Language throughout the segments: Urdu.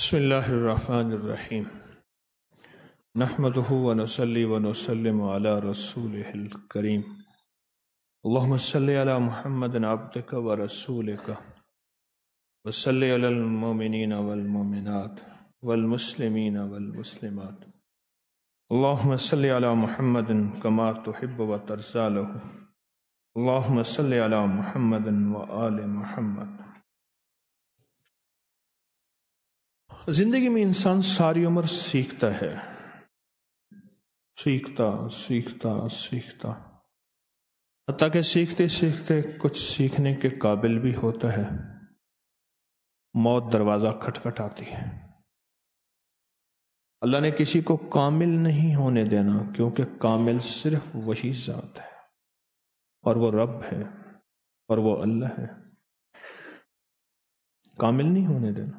بسم اللہ الرحمن الرحیم نحمده ونصلی ونسلم علی رسولہ الکریم اللہم صلی علی محمد عبدک ورسولک وصلی علی المؤمنین والمؤمنات والمسلمین والمسلمات اللہم صلی علی محمد کما تحب وترضی له اللہم صلی علی محمد وآل محمد۔ زندگی میں انسان ساری عمر سیکھتا ہے، سیکھتا حتیٰ کہ سیکھتے سیکھتے کچھ سیکھنے کے قابل بھی ہوتا ہے، موت دروازہ کھٹکھٹاتی ہے۔ اللہ نے کسی کو کامل نہیں ہونے دینا، کیونکہ کامل صرف وہی ذات ہے اور وہ رب ہے اور وہ اللہ ہے۔ کامل نہیں ہونے دینا،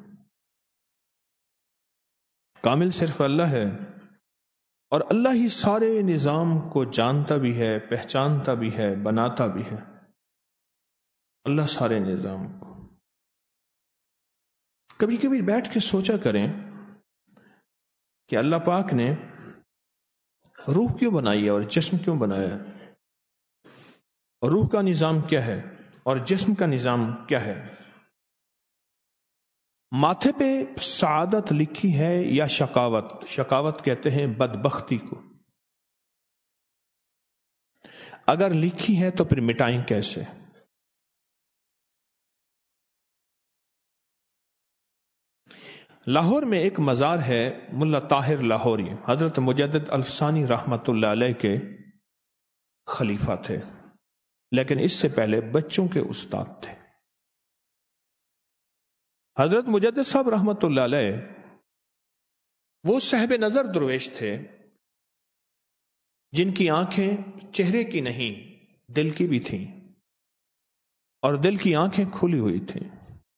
کامل صرف اللہ ہے، اور اللہ ہی سارے نظام کو جانتا بھی ہے، پہچانتا بھی ہے، بناتا بھی ہے۔ اللہ سارے نظام کو کبھی کبھی بیٹھ کے سوچا کریں کہ اللہ پاک نے روح کیوں بنائی ہے اور جسم کیوں بنایا ہے، اور روح کا نظام کیا ہے اور جسم کا نظام کیا ہے۔ ماتھے پہ سعادت لکھی ہے یا شقاوت؟ شقاوت کہتے ہیں بدبختی کو۔ اگر لکھی ہے تو پھر مٹائیں کیسے؟ لاہور میں ایک مزار ہے، ملا طاہر لاہوری، حضرت مجدد الثانی رحمت اللہ علیہ کے خلیفہ تھے، لیکن اس سے پہلے بچوں کے استاد تھے۔ حضرت مجدد صاحب رحمت اللہ علیہ وہ صاحب نظر درویش تھے جن کی آنکھیں چہرے کی نہیں دل کی بھی تھیں، اور دل کی آنکھیں کھلی ہوئی تھیں۔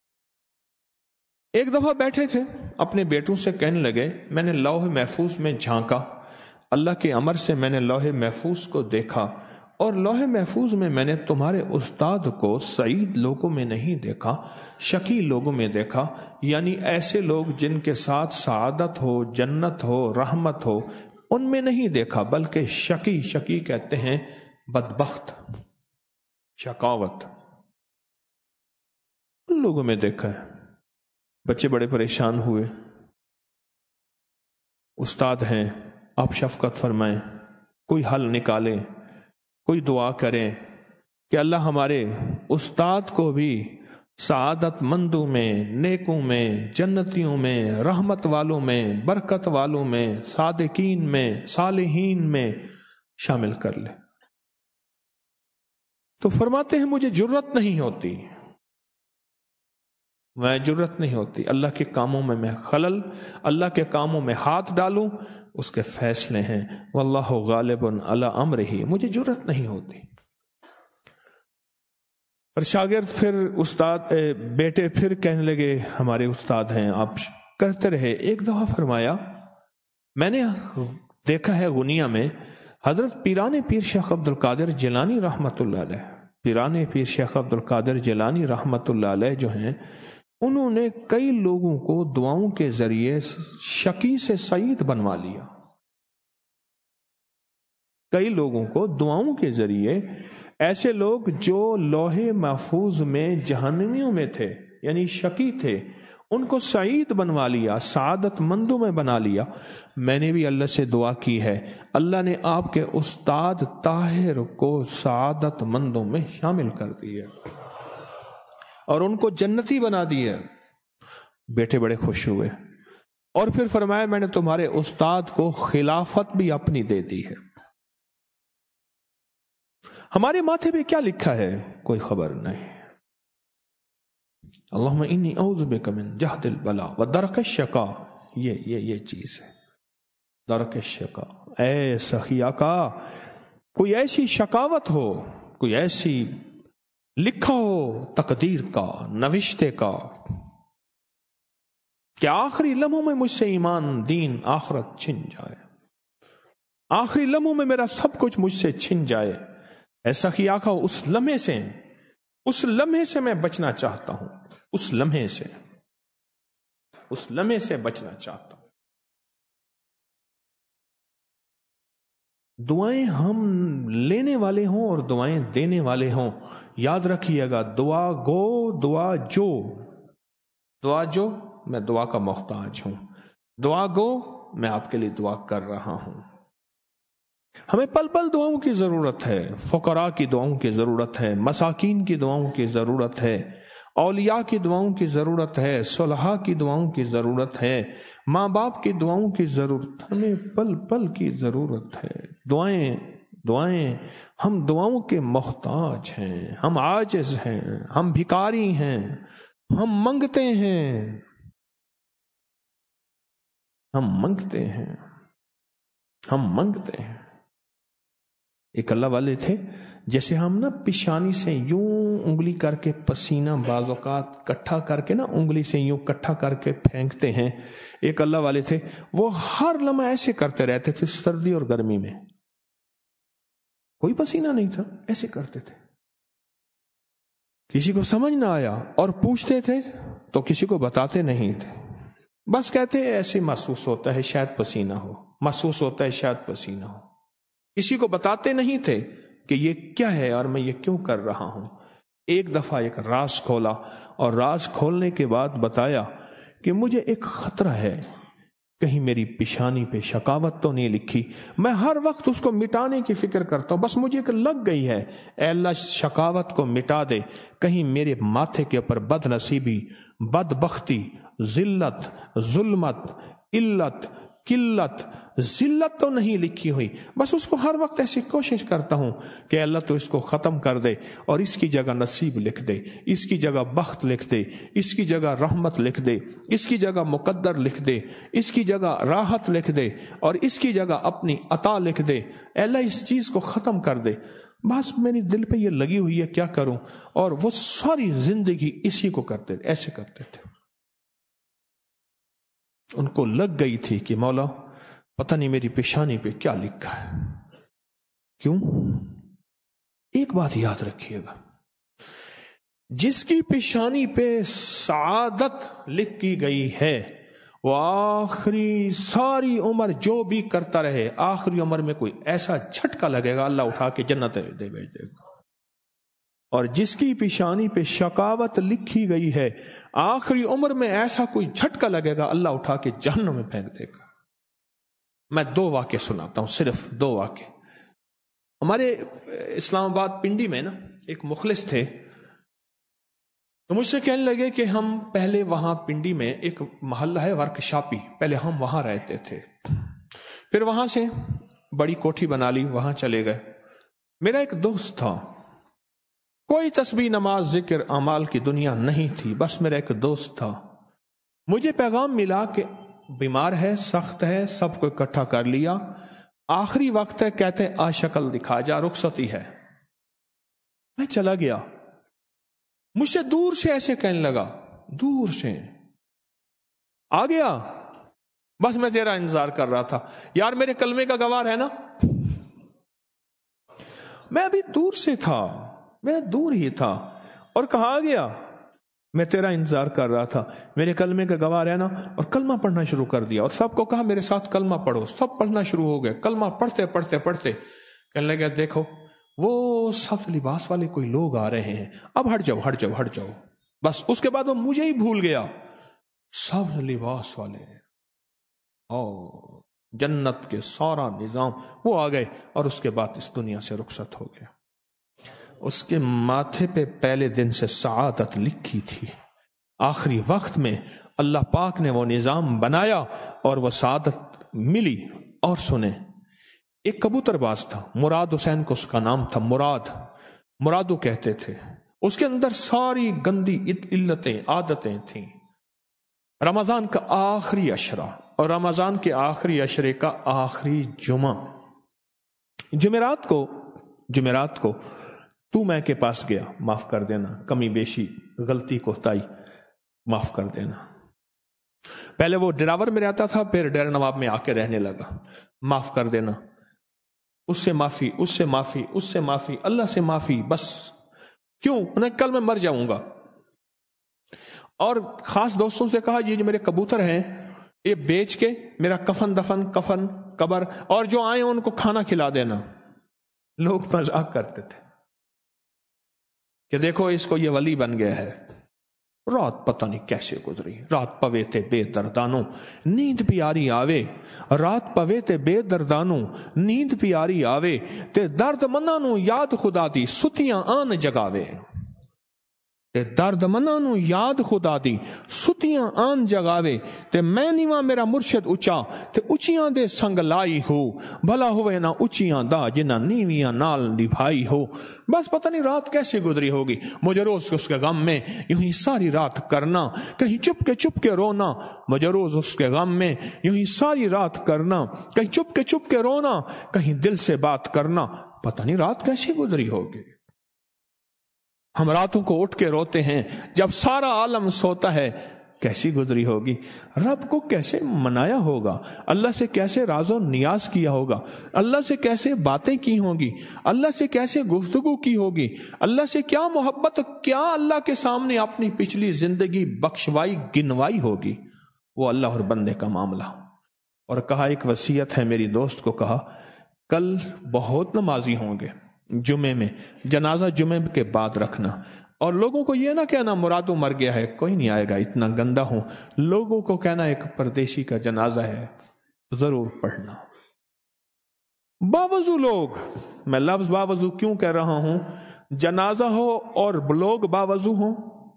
ایک دفعہ بیٹھے تھے، اپنے بیٹوں سے کہنے لگے، میں نے لوح محفوظ میں جھانکا، اللہ کے امر سے میں نے لوح محفوظ کو دیکھا، اور لوح محفوظ میں میں نے تمہارے استاد کو سعید لوگوں میں نہیں دیکھا، شقی لوگوں میں دیکھا، یعنی ایسے لوگ جن کے ساتھ سعادت ہو، جنت ہو، رحمت ہو، ان میں نہیں دیکھا، بلکہ شقی کہتے ہیں بدبخت، شقاوت، ان لوگوں میں دیکھا ہے۔ بچے بڑے پریشان ہوئے، استاد ہیں، آپ شفقت فرمائیں، کوئی حل نکالیں، کوئی دعا کریں کہ اللہ ہمارے استاد کو بھی سعادت مندوں میں، نیکوں میں، جنتیوں میں، رحمت والوں میں، برکت والوں میں، صادقین میں، صالحین میں شامل کر لے۔ تو فرماتے ہیں مجھے جرت نہیں ہوتی، اللہ کے کاموں میں خلل، اللہ کے کاموں میں ہاتھ ڈالوں، اس کے فیصلے ہیں، واللہ غالب علی امرہ، مجھے جرت نہیں ہوتی۔ اور شاگرد پھر بیٹے پھر کہنے لگے، ہمارے استاد ہیں، آپ کرتے رہے۔ ایک دفعہ فرمایا، میں نے دیکھا ہے غنیہ میں حضرت پیران پیر شیخ عبد القادر جیلانی رحمت اللہ علیہ، پیران پیر شیخ عبد القادر جیلانی رحمت اللہ علیہ جو ہیں، انہوں نے کئی لوگوں کو دعاؤں کے ذریعے شقی سے سعید بنوا لیا۔ کئی لوگوں کو دعاؤں کے ذریعے، ایسے لوگ جو لوح محفوظ میں جہنمیوں میں تھے، یعنی شقی تھے، ان کو سعید بنوا لیا، سعادت مندوں میں بنا لیا۔ میں نے بھی اللہ سے دعا کی ہے، اللہ نے آپ کے استاد طاہر کو سعادت مندوں میں شامل کر دیا اور ان کو جنتی بنا دیا۔ بیٹے بڑے خوش ہوئے، اور پھر فرمایا، میں نے تمہارے استاد کو خلافت بھی اپنی دے دی ہے۔ ہمارے ماتھے پہ کیا لکھا ہے کوئی خبر نہیں۔ اللہم انی اعوذ بک من جہد البلاء و درک الشقاء، یہ چیز ہے، درک الشقاء۔ اے سخی آقا، کوئی ایسی شقاوت ہو، کوئی ایسی لکھا ہو تقدیر کا، نوشتے کا، کہ آخری لمحوں میں مجھ سے ایمان، دین، آخرت چھن جائے، آخری لمحوں میں میرا سب کچھ مجھ سے چھن جائے۔ ایسا کیا آقا، اس لمحے سے میں بچنا چاہتا ہوں، اس لمحے سے۔ اس لمحے سے بچنا چاہتا ہوں. دعائیں ہم لینے والے ہوں اور دعائیں دینے والے ہوں، یاد رکھیے گا، دعا گو دعا جو. دعا جو، میں دعا کا محتاج ہوں. دعا گو، میں آپ کے لیے دعا کر رہا ہوں. ہمیں پل پل دعاؤں کی ضرورت ہے. فقراء کی دعاؤں کی ضرورت ہے، مساکین کی دعاؤں کی ضرورت ہے، اولیاء کی دعاؤں کی ضرورت ہے، صلحاء کی دعاؤں کی ضرورت ہے، ماں باپ کی دعاؤں کی ضرورت. ہمیں پل پل کی ضرورت ہے. دعائیں ہم دعاؤں کے محتاج ہیں، ہم عاجز ہیں، ہم بھکاری ہیں، ہم منگتے ہیں، ہم منگتے ہیں، ہم منگتے ہیں. ایک اللہ والے تھے، جیسے ہم نا پیشانی سے یوں انگلی کر کے پسینہ بعض اوقات کٹھا کر کے نا انگلی سے یوں کٹھا کر کے پھینکتے ہیں. ایک اللہ والے تھے، وہ ہر لمحہ ایسے کرتے رہتے تھے، سردی اور گرمی میں کوئی پسینہ نہیں تھا، ایسے کرتے تھے. کسی کو سمجھ نہ آیا اور پوچھتے تھے تو کسی کو بتاتے نہیں تھے، بس کہتے ایسے محسوس ہوتا ہے شاید پسینہ ہو، محسوس ہوتا ہے شاید پسینہ ہو. کسی کو بتاتے نہیں تھے کہ یہ کیا ہے اور میں یہ کیوں کر رہا ہوں. ایک دفعہ ایک راز کھولا، اور راز کھولنے کے بعد بتایا کہ مجھے ایک خطرہ ہے، کہیں میری پیشانی پہ شقاوت تو نہیں لکھی. میں ہر وقت اس کو مٹانے کی فکر کرتا ہوں، بس مجھے ایک لگ گئی ہے، اے اللہ شقاوت کو مٹا دے، کہیں میرے ماتھے کے اوپر بد نصیبی، بدبختی، ذلت، ظلمت، علت، قلت، ذلت تو نہیں لکھی ہوئی. بس اس کو ہر وقت ایسی کوشش کرتا ہوں کہ اللہ تو اس کو ختم کر دے اور اس کی جگہ نصیب لکھ دے، اس کی جگہ بخت لکھ دے، اس کی جگہ رحمت لکھ دے، اس کی جگہ مقدر لکھ دے، اس کی جگہ راحت لکھ دے، اور اس کی جگہ اپنی عطا لکھ دے. اے اللہ اس چیز کو ختم کر دے. بس میری دل پہ یہ لگی ہوئی ہے، کیا کروں؟ اور وہ ساری زندگی اسی کو کرتے، ایسے کرتے تھے. ان کو لگ گئی تھی کہ مولا پتہ نہیں میری پیشانی پہ کیا لکھا ہے. کیوں؟ ایک بات یاد رکھیے گا، جس کی پیشانی پہ سعادت لکھ کی گئی ہے وہ آخری ساری عمر جو بھی کرتا رہے، آخری عمر میں کوئی ایسا جھٹکا لگے گا اللہ اٹھا کے جنت دے بھیج دے گا. اور جس کی پیشانی پہ شقاوت لکھی گئی ہے، آخری عمر میں ایسا کوئی جھٹکا لگے گا اللہ اٹھا کے جہنم میں پھینک دے گا. میں 2 واقعے سناتا ہوں، صرف 2 واقعے. ہمارے اسلام آباد پنڈی میں نا ایک مخلص تھے، تو مجھ سے کہنے لگے کہ ہم پہلے وہاں پنڈی میں ایک محلہ ہے ورکشاپی، پہلے ہم وہاں رہتے تھے، پھر وہاں سے بڑی کوٹھی بنا لی، وہاں چلے گئے. میرا ایک دوست تھا، کوئی تسبیح نماز ذکر اعمال کی دنیا نہیں تھی، بس میرا ایک دوست تھا. مجھے پیغام ملا کہ بیمار ہے، سخت ہے، سب کو اکٹھا کر لیا، آخری وقت ہے، کہتے آ شکل دکھا جا، رخصتی ہے. میں چلا گیا، مجھ سے دور سے ایسے کہنے لگا، دور سے آ گیا، بس میں تیرا انتظار کر رہا تھا، یار میرے کلمے کا گوار ہے نا. میں ابھی دور سے تھا، میں دور ہی تھا، اور کہا گیا میں تیرا انتظار کر رہا تھا، میرے کلمے کا گواہ ہے نا. اور کلمہ پڑھنا شروع کر دیا، اور سب کو کہا میرے ساتھ کلمہ پڑھو. سب پڑھنا شروع ہو گئے، کلمہ پڑھتے پڑھتے پڑھتے کہنے لگے دیکھو وہ سب لباس والے کوئی لوگ آ رہے ہیں، اب ہٹ جاؤ ہٹ جاؤ ہٹ جاؤ. بس اس کے بعد وہ مجھے ہی بھول گیا. سب لباس والے اور جنت کے سارا نظام وہ آ گئے، اور اس کے بعد اس دنیا سے رخصت ہو گیا. اس کے ماتھے پہ پہلے دن سے سعادت لکھی تھی، آخری وقت میں اللہ پاک نے وہ نظام بنایا اور وہ سعادت ملی. اور سنیں، ایک کبوتر باز تھا، مراد حسین کو اس کا نام تھا، مرادو کہتے تھے. اس کے اندر ساری گندی علتیں عادتیں تھیں. رمضان کا آخری عشرہ اور رمضان کے آخری عشرے کا آخری جمعہ، جمعرات کو تو میں کے پاس گیا، معاف کر دینا، کمی بیشی غلطی کوتاہی معاف کر دینا. پہلے وہ ڈراور میں رہتا تھا، پھر ڈیر نواب میں آ کے رہنے لگا، معاف کر دینا. اس سے معافی، اس سے معافی، اس سے معافی، اللہ سے معافی. بس کیوں؟ کل میں مر جاؤں گا. اور خاص دوستوں سے کہا یہ جو میرے کبوتر ہیں یہ بیچ کے میرا کفن دفن کفن قبر اور جو آئے ان کو کھانا کھلا دینا. لوگ مذاق کرتے تھے کہ دیکھو اس کو یہ ولی بن گیا ہے. رات پتہ نہیں کیسے گزری. رات پوے تے بے دردانوں نیند پیاری آوے. رات پوے تے بے دردانوں نیند پیاری آوے تے درد منا نو یاد خدا دی ستیاں آن جگاوے. تے درد منا نو یاد خدا دی ستیاں آن جگاوے تے میں نیواں میرا مرشد اچا تے اچیاں دے سنگ لائی ہو. بھلا ہوئے نہ اچیاں دا جنہ نیویاں نال نبھائی ہو. بس پتہ نہیں رات کیسے گزری ہوگی. مجھے روز اس کے غم میں یوں ہی ساری رات کرنا, کہیں چپ کے رونا. مجھے روز اس کے غم میں یوں ہی ساری رات کرنا, کہیں چپ کے رونا, کہیں دل سے بات کرنا. پتہ نہیں رات کیسے گزری ہوگی. ہم راتوں کو اٹھ کے روتے ہیں جب سارا عالم سوتا ہے. کیسی گزری ہوگی. رب کو کیسے منایا ہوگا, اللہ سے کیسے راز و نیاز کیا ہوگا, اللہ سے کیسے باتیں کی ہوں گی, اللہ سے کیسے گفتگو کی ہوگی, اللہ سے کیا محبت, کیا اللہ کے سامنے اپنی پچھلی زندگی بخشوائی گنوائی ہوگی. وہ اللہ اور بندے کا معاملہ. اور کہا ایک وصیت ہے میری دوست کو, کہا کل بہت نمازی ہوں گے جمعے میں, جنازہ جمعے کے بعد رکھنا. اور لوگوں کو یہ نہ کہنا مرادو مر گیا ہے, کوئی نہیں آئے گا, اتنا گندا ہوں. لوگوں کو کہنا ایک پردیسی کا جنازہ ہے, ضرور پڑھنا. باوضو لوگ, میں لفظ باوضو کیوں کہہ رہا ہوں, جنازہ ہو اور لوگ باوضو ہوں,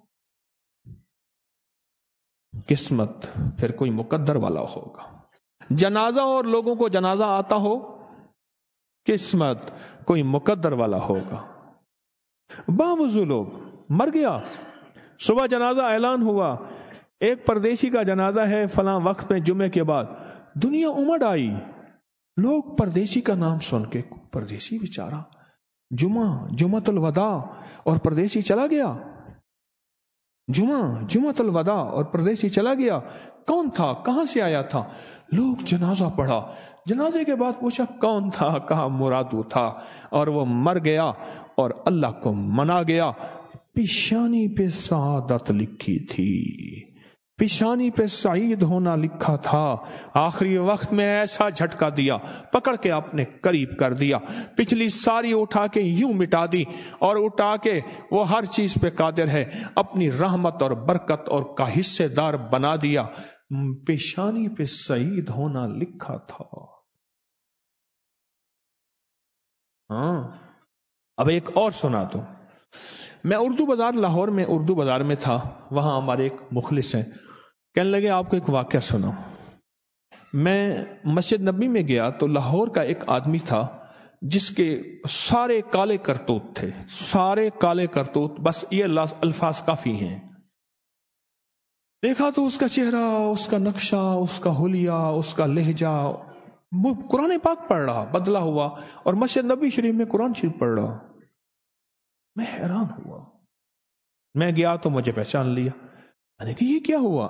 قسمت پھر کوئی مقدر والا ہوگا. جنازہ اور لوگوں کو جنازہ آتا ہو, قسمت کوئی مقدر والا ہوگا. باوضو لوگ, مر گیا, صبح جنازہ اعلان ہوا, ایک پردیسی کا جنازہ ہے فلاں وقت میں جمعے کے بعد. دنیا امڑ آئی, لوگ پردیسی کا نام سن کے, پردیسی بیچارہ, جمعۃ الوداع اور پردیسی چلا گیا. جمعۃ الوداع اور پردیسی چلا گیا. کون تھا, کہاں سے آیا تھا؟ لوگ جنازہ پڑھا, جنازے کے بعد پوچھا کون تھا, کہا مرادو تھا, اور وہ مر گیا اور اللہ کو منا گیا. پیشانی پہ سعادت لکھی تھی, پیشانی پہ سعید ہونا لکھا تھا. آخری وقت میں ایسا جھٹکا دیا, پکڑ کے اپنے قریب کر دیا, پچھلی ساری اٹھا کے یوں مٹا دی, اور اٹھا کے وہ ہر چیز پہ قادر ہے, اپنی رحمت اور برکت اور کا حصے دار بنا دیا. پیشانی پہ سعید ہونا لکھا تھا. ہاں, اب ایک اور سنا دوں. میں اردو بازار, لاہور میں اردو بازار میں تھا, وہاں ہمارے ایک مخلص ہیں, کہنے لگے آپ کو ایک واقعہ سناؤں. میں مسجد نبی میں گیا تو لاہور کا ایک آدمی تھا جس کے سارے کالے کرتوت تھے, سارے کالے کرتوت, بس یہ الفاظ کافی ہیں. دیکھا تو اس کا چہرہ, اس کا نقشہ, اس کا حلیہ, اس کا لہجہ, وہ قرآن پاک پڑھ رہا, بدلا ہوا, اور مسجد نبی شریف میں قرآن شریف پڑھ رہا. میں حیران ہوا. میں گیا تو مجھے پہچان لیا. میں نے کہا یہ کیا ہوا,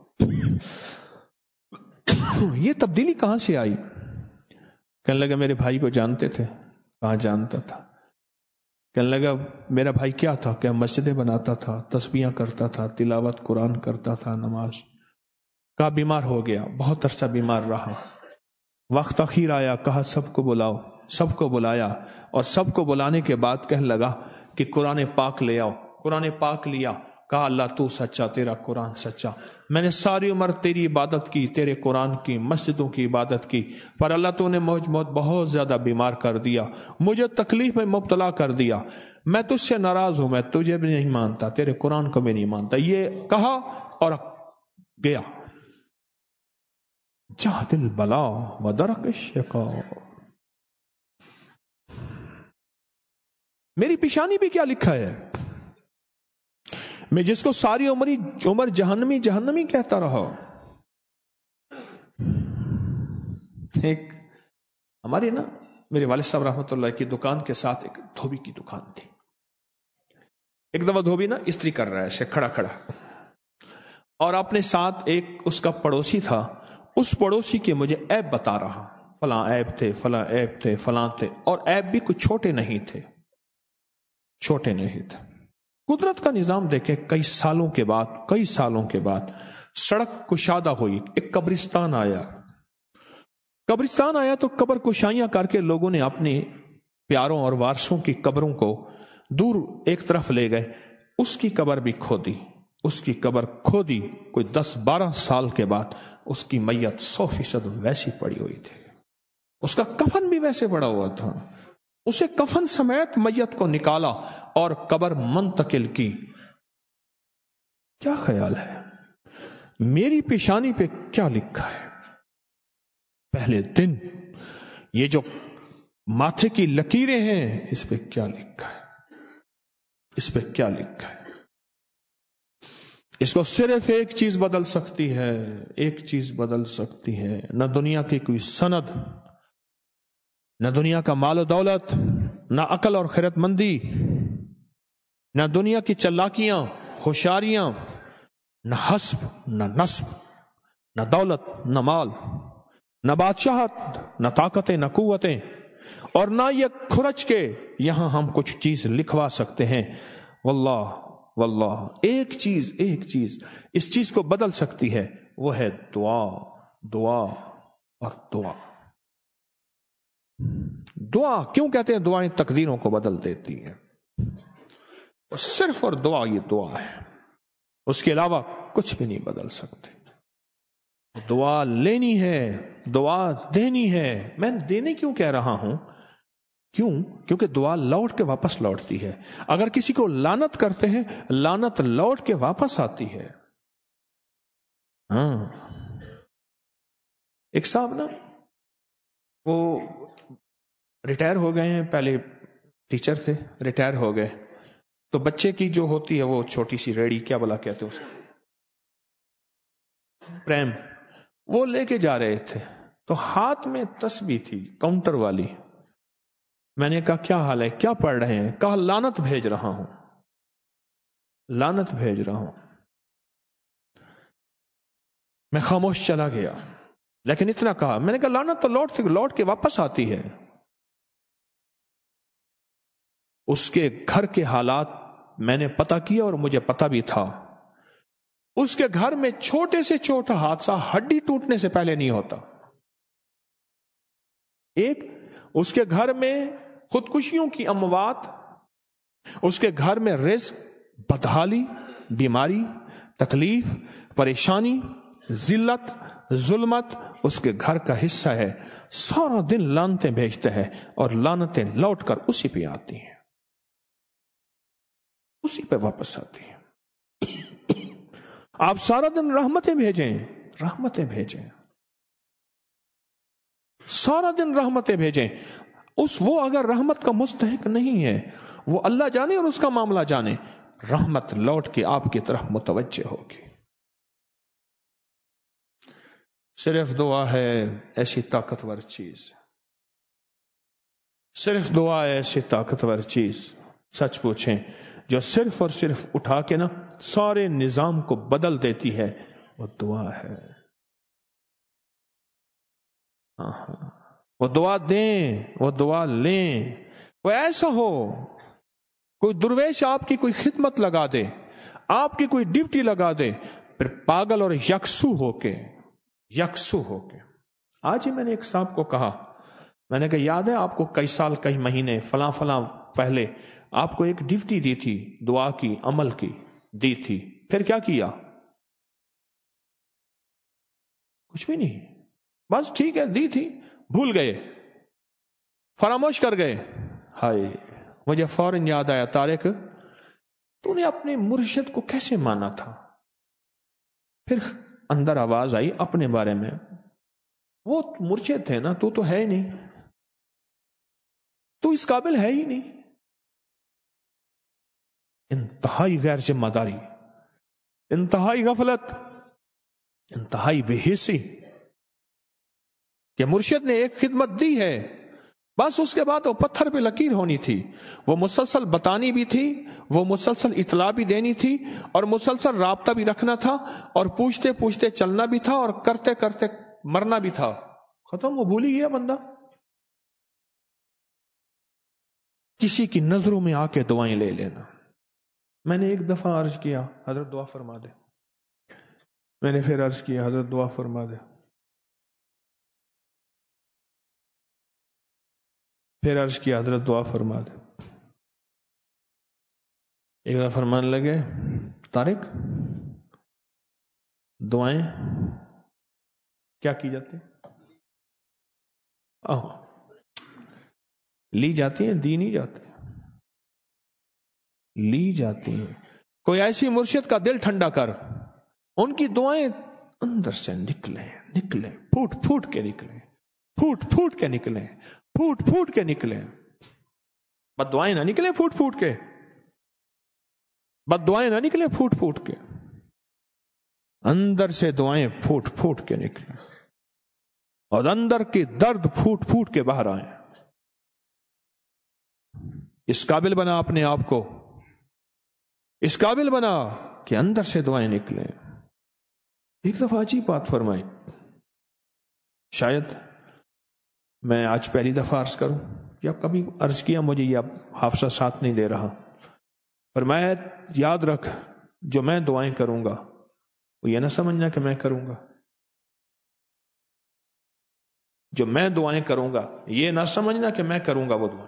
یہ تبدیلی کہاں سے آئی؟ کہنے لگا میرے بھائی کو جانتے تھے. کہاں جانتا تھا؟ کہنے لگا میرا بھائی کیا تھا, کیا مسجدیں بناتا تھا, تسبیحاں کرتا تھا, تلاوت قرآن کرتا تھا, نماز. کہا بیمار ہو گیا, بہت عرصہ بیمار رہا. وقت اخیر آیا, کہا سب کو بلاؤ. سب کو بلایا, اور سب کو بلانے کے بعد کہنے لگا کہ قرآن پاک لے آؤ. قرآن پاک لیا. کہا اللہ تو سچا, تیرا قرآن سچا. میں نے ساری عمر تیری عبادت کی, تیرے قرآن کی, مسجدوں کی عبادت کی, پر اللہ تو نے مجھ بہت زیادہ بیمار کر دیا, مجھے تکلیف میں مبتلا کر دیا. میں تجھ سے ناراض ہوں, میں تجھے بھی نہیں مانتا, تیرے قرآن کو بھی نہیں مانتا. یہ کہا اور گیا. جہد البلا ودرک الشقا. میری پیشانی بھی کیا لکھا ہے, میں جس کو ساری عمر جہنمی جہنمی کہتا رہا. ایک ہماری میرے والد صاحب رحمۃ اللہ کی دکان کے ساتھ ایک دھوبی کی دکان تھی. ایک دفعہ دھوبی استری کر رہا ہے ایسے کھڑا کھڑا, اور اپنے ساتھ ایک اس کا پڑوسی تھا. اس پڑوسی کے مجھے عیب بتا رہا, فلاں عیب تھے, فلاں عیب تھے, فلاں تھے, اور عیب بھی کچھ چھوٹے نہیں تھے, چھوٹے نہیں تھے. قدرت کا نظام دیکھیں، کئی سالوں کے بعد سڑک کشادہ ہوئی، ایک قبرستان آیا تو قبر کشائیاں کر کے لوگوں نے اپنے پیاروں اور وارثوں کی قبروں کو دور ایک طرف لے گئے، اس کی قبر بھی کھودی، کوئی 10-12 سال کے بعد اس کی میت 100% ویسی پڑی ہوئی تھی، اس کا کفن بھی ویسے پڑا ہوا تھا، اسے کفن سمیت میت کو نکالا اور قبر منتقل کی۔ کیا خیال ہے میری پیشانی پہ کیا لکھا ہے؟ پہلے دن یہ جو ماتھے کی لکیریں ہیں، اس پہ کیا لکھا ہے؟ اس کو صرف ایک چیز بدل سکتی ہے، نہ دنیا کی کوئی سند، نہ دنیا کا مال و دولت، نہ عقل اور خیرت مندی، نہ دنیا کی چلاکیاں ہوشیاریاں، نہ حسب نہ نسب، نہ دولت نہ مال، نہ بادشاہت نہ طاقتیں نہ قوتیں، اور نہ یہ کھرچ کے یہاں ہم کچھ چیز لکھوا سکتے ہیں۔ واللہ ایک چیز اس چیز کو بدل سکتی ہے، وہ ہے دعا اور دعا۔ دعا کیوں کہتے ہیں دعائیں تقدیروں کو بدل دیتی ہیں؟ اور صرف اور دعا، یہ دعا ہے، اس کے علاوہ کچھ بھی نہیں بدل سکتے۔ دعا لینی ہے، دعا دینی ہے۔ میں دینے کیوں کہہ رہا ہوں؟ کیونکہ دعا لوٹ کے واپس لوٹتی ہے۔ اگر کسی کو لعنت کرتے ہیں، لعنت لوٹ کے واپس آتی ہے۔ ہاں، ایک صاحب نا، وہ ریٹائر ہو گئے ہیں، پہلے ٹیچر تھے، ریٹائر ہو گئے، تو بچے کی جو ہوتی ہے وہ چھوٹی سی ریڑی، کیا بلا کہتے ہیں اس کو، پریم، وہ لے کے جا رہے تھے، تو ہاتھ میں تسبیح تھی کاؤنٹر والی۔ میں نے کہا کیا حال ہے، کیا پڑھ رہے ہیں؟ کہا لعنت بھیج رہا ہوں۔ میں خاموش چلا گیا، لیکن اتنا کہا، میں نے کہا لعنت تو لوٹ کے واپس آتی ہے۔ اس کے گھر کے حالات میں نے پتہ کیا اور مجھے پتہ بھی تھا، اس کے گھر میں چھوٹے سے چھوٹا حادثہ ہڈی ٹوٹنے سے پہلے نہیں ہوتا۔ ایک، اس کے گھر میں خودکشیوں کی اموات، اس کے گھر میں رزق، بدحالی، بیماری، تکلیف، پریشانی، ذلت، ظلمت اس کے گھر کا حصہ ہے۔ سارا دن لعنتیں بھیجتے ہیں اور لعنتیں لوٹ کر اسی پہ آتی ہیں، اسی پہ واپس آتی ہیں۔ آپ سارا دن رحمتیں بھیجیں، سارا دن رحمتیں بھیجیں، وہ اگر رحمت کا مستحق نہیں ہے، وہ اللہ جانے اور اس کا معاملہ جانے، رحمت لوٹ کے آپ کی طرف متوجہ ہوگی۔ صرف دعا ہے ایسی طاقتور چیز، سچ پوچھیں، جو صرف اور صرف اٹھا کے نا سارے نظام کو بدل دیتی ہے، وہ دعا ہے۔ وہ دعا دیں، وہ دعا لیں۔ وہ ایسا ہو، کوئی درویش آپ کی کوئی خدمت لگا دے، آپ کی کوئی ڈیوٹی لگا دے، پھر پاگل اور یکسو ہو کے آج ہی میں نے ایک صاحب کو کہا، میں نے کہا یاد ہے آپ کو کئی سال کئی مہینے فلاں پہلے آپ کو ایک ڈیوٹی دی تھی، دعا کی، عمل کی دی تھی، پھر کیا کیا؟ کچھ بھی نہیں، بس ٹھیک ہے دی تھی، بھول گئے، فراموش کر گئے۔ ہائے، مجھے فوراً یاد آیا، طارق تو نے اپنے مرشد کو کیسے مانا تھا؟ پھر اندر آواز آئی اپنے بارے میں، وہ مرشد تھے نا، تو ہے ہی نہیں، تو اس قابل ہے ہی نہیں۔ انتہائی غیر ذمہ داری، انتہائی غفلت، انتہائی بے حسی کہ مرشد نے ایک خدمت دی ہے، بس اس کے بعد وہ پتھر پہ لکیر ہونی تھی، وہ مسلسل بتانی بھی تھی، وہ مسلسل اطلاع بھی دینی تھی، اور مسلسل رابطہ بھی رکھنا تھا، اور پوچھتے پوچھتے چلنا بھی تھا، اور کرتے کرتے مرنا بھی تھا۔ ختم، وہ بھول ہی گیا بندہ۔ کسی کی نظروں میں آ کے دعائیں لے لینا، میں نے ایک دفعہ عرض کیا حضرت دعا فرما دے، میں نے پھر عرض کیا حضرت دعا فرما دے، پھر عرض کیا حضرت دعا فرما دے۔ ایک دفعہ فرمانے لگے طارق دعائیں کیا کی جاتی لی جاتی ہیں، دی نہیں جاتی، لی جاتی ہیں۔ کوئی ایسی مرشد کا دل ٹھنڈا کر، ان کی دعائیں اندر سے نکلیں پھوٹ پھوٹ کے نکلیں، پھوٹ پھوٹ کے نکلیں، پھوٹ پھوٹ کے نکلیں۔ بد دعائیں نہ نکلیں پھوٹ پھوٹ کے، بد دعائیں نہ نکلیں پھوٹ پھوٹ کے، اندر سے دعائیں پھوٹ پھوٹ کے نکلیں اور اندر کی درد پھوٹ پھوٹ کے باہر آئیں۔ اس قابل بنا اپنے آپ کو، اس قابل بنا کہ اندر سے دعائیں نکلیں۔ ایک دفعہ عجیب بات فرمائی، شاید میں آج پہلی دفعہ عرض کروں یا کبھی عرض کیا، مجھے یہ اب حافظہ ساتھ نہیں دے رہا، پر میں یاد رکھ جو میں دعائیں کروں گا وہ یہ نہ سمجھنا کہ میں کروں گا، جو میں دعائیں کروں گا یہ نہ سمجھنا کہ میں کروں گا وہ دعائیں۔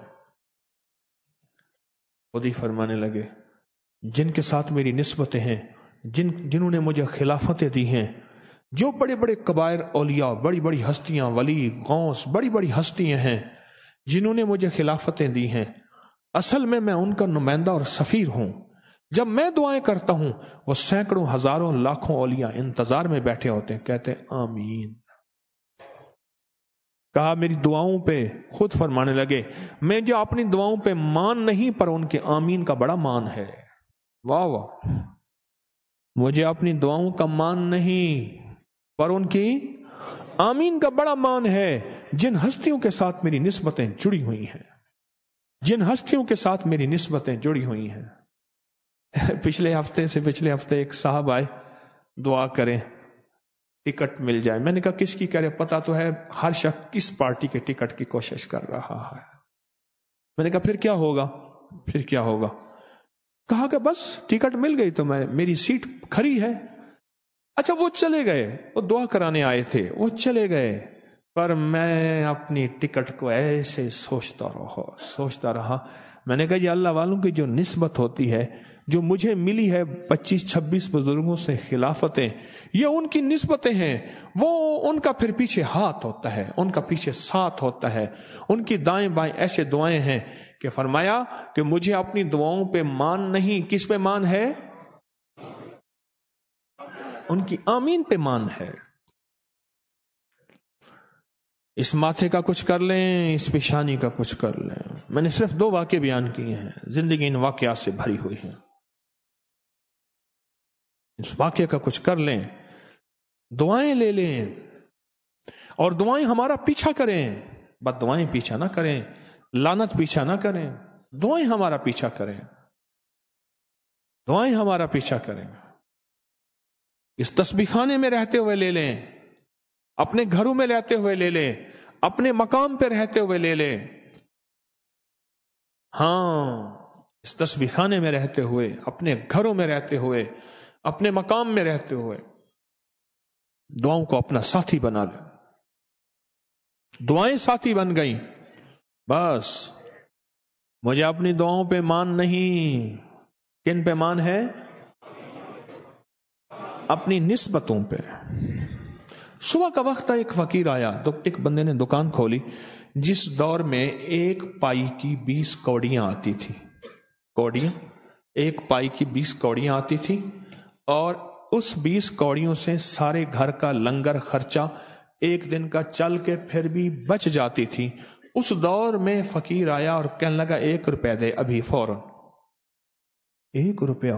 خود ہی فرمانے لگے جن کے ساتھ میری نسبتیں ہیں، جنہوں نے مجھے خلافتیں دی ہیں، جو بڑے بڑے کبائر اولیاء، بڑی بڑی ہستیاں، ولی غوث، بڑی بڑی ہستیاں ہیں جنہوں نے مجھے خلافتیں دی ہیں، اصل میں ان کا نمائندہ اور سفیر ہوں۔ جب میں دعائیں کرتا ہوں وہ سینکڑوں ہزاروں لاکھوں اولیاء انتظار میں بیٹھے ہوتے ہیں، کہتے ہیں آمین۔ کہا میری دعاؤں پہ، خود فرمانے لگے میں جو اپنی دعاؤں پہ مان نہیں پر ان کے آمین کا بڑا مان ہے۔ واہ واہ، مجھے اپنی دعاؤں کا مان نہیں پر ان کی آمین کا بڑا مان ہے۔ جن ہستیوں کے ساتھ میری نسبتیں جڑی ہوئی ہیں، جن ہستیوں کے ساتھ میری نسبتیں جڑی ہوئی ہیں۔ پچھلے ہفتے ایک صاحب آئے، دعا کریں ٹکٹ مل جائے۔ میں نے کہا کس کی کرے، پتا تو ہے ہر شخص کس پارٹی کے ٹکٹ کی کوشش کر رہا ہے۔ میں نے کہا پھر کیا ہوگا؟ کہا کہ بس ٹکٹ مل گئی تو میری سیٹ کھری ہے۔ اچھا وہ چلے گئے، وہ دعا کرانے آئے تھے، وہ چلے گئے، پر میں اپنی ٹکٹ کو ایسے سوچتا رہا۔ میں نے کہا یہ اللہ والوں کی جو نسبت ہوتی ہے، جو مجھے ملی ہے 25-26 بزرگوں سے خلافتیں، یہ ان کی نسبتیں ہیں، وہ ان کا پھر پیچھے ہاتھ ہوتا ہے، ان کا پیچھے ساتھ ہوتا ہے، ان کی دائیں بائیں ایسے دعائیں ہیں کہ فرمایا کہ مجھے اپنی دعاؤں پہ مان نہیں، کس پہ مان ہے؟ ان کی آمین پہ مان ہے۔ اس ماتھے کا کچھ کر لیں، اس پیشانی کا کچھ کر لیں۔ میں نے صرف 2 واقعے بیان کیے ہیں، زندگی ان واقعات سے بھری ہوئی ہے۔ اس واقعے کا کچھ کر لیں، دعائیں لے لیں اور دعائیں ہمارا پیچھا کریں، بد دعائیں پیچھا نہ کریں، لعنت پیچھا نہ کریں، دعائیں ہمارا پیچھا کریں، دعائیں ہمارا پیچھا کریں۔ اس تسبیح خانے میں رہتے ہوئے لے لیں، اپنے گھروں میں رہتے ہوئے لے لیں، اپنے مقام پہ رہتے ہوئے لے لیں۔ ہاں، اس تسبیح خانے میں رہتے ہوئے، اپنے گھروں میں رہتے ہوئے، اپنے مقام میں رہتے ہوئے دعاؤں کو اپنا ساتھی بنا لیں۔ دعائیں ساتھی بن گئیں، بس مجھے اپنی دعاؤں پہ مان نہیں، کن پہ مان ہے؟ اپنی نسبتوں پہ۔ صبح کا وقت تھا، ایک فقیر آیا، تو ایک بندے نے دکان کھولی جس دور میں 1 پائی کی 20 کوڑیاں آتی تھی، کوڑیاں 1 پائی کی 20 کوڑیاں آتی تھی، اور اس 20 کوڑیوں سے سارے گھر کا لنگر خرچہ ایک دن کا چل کے پھر بھی بچ جاتی تھی۔ اس دور میں فقیر آیا اور کہنے لگا 1 روپے دے ابھی فوراً، 1 روپیہ،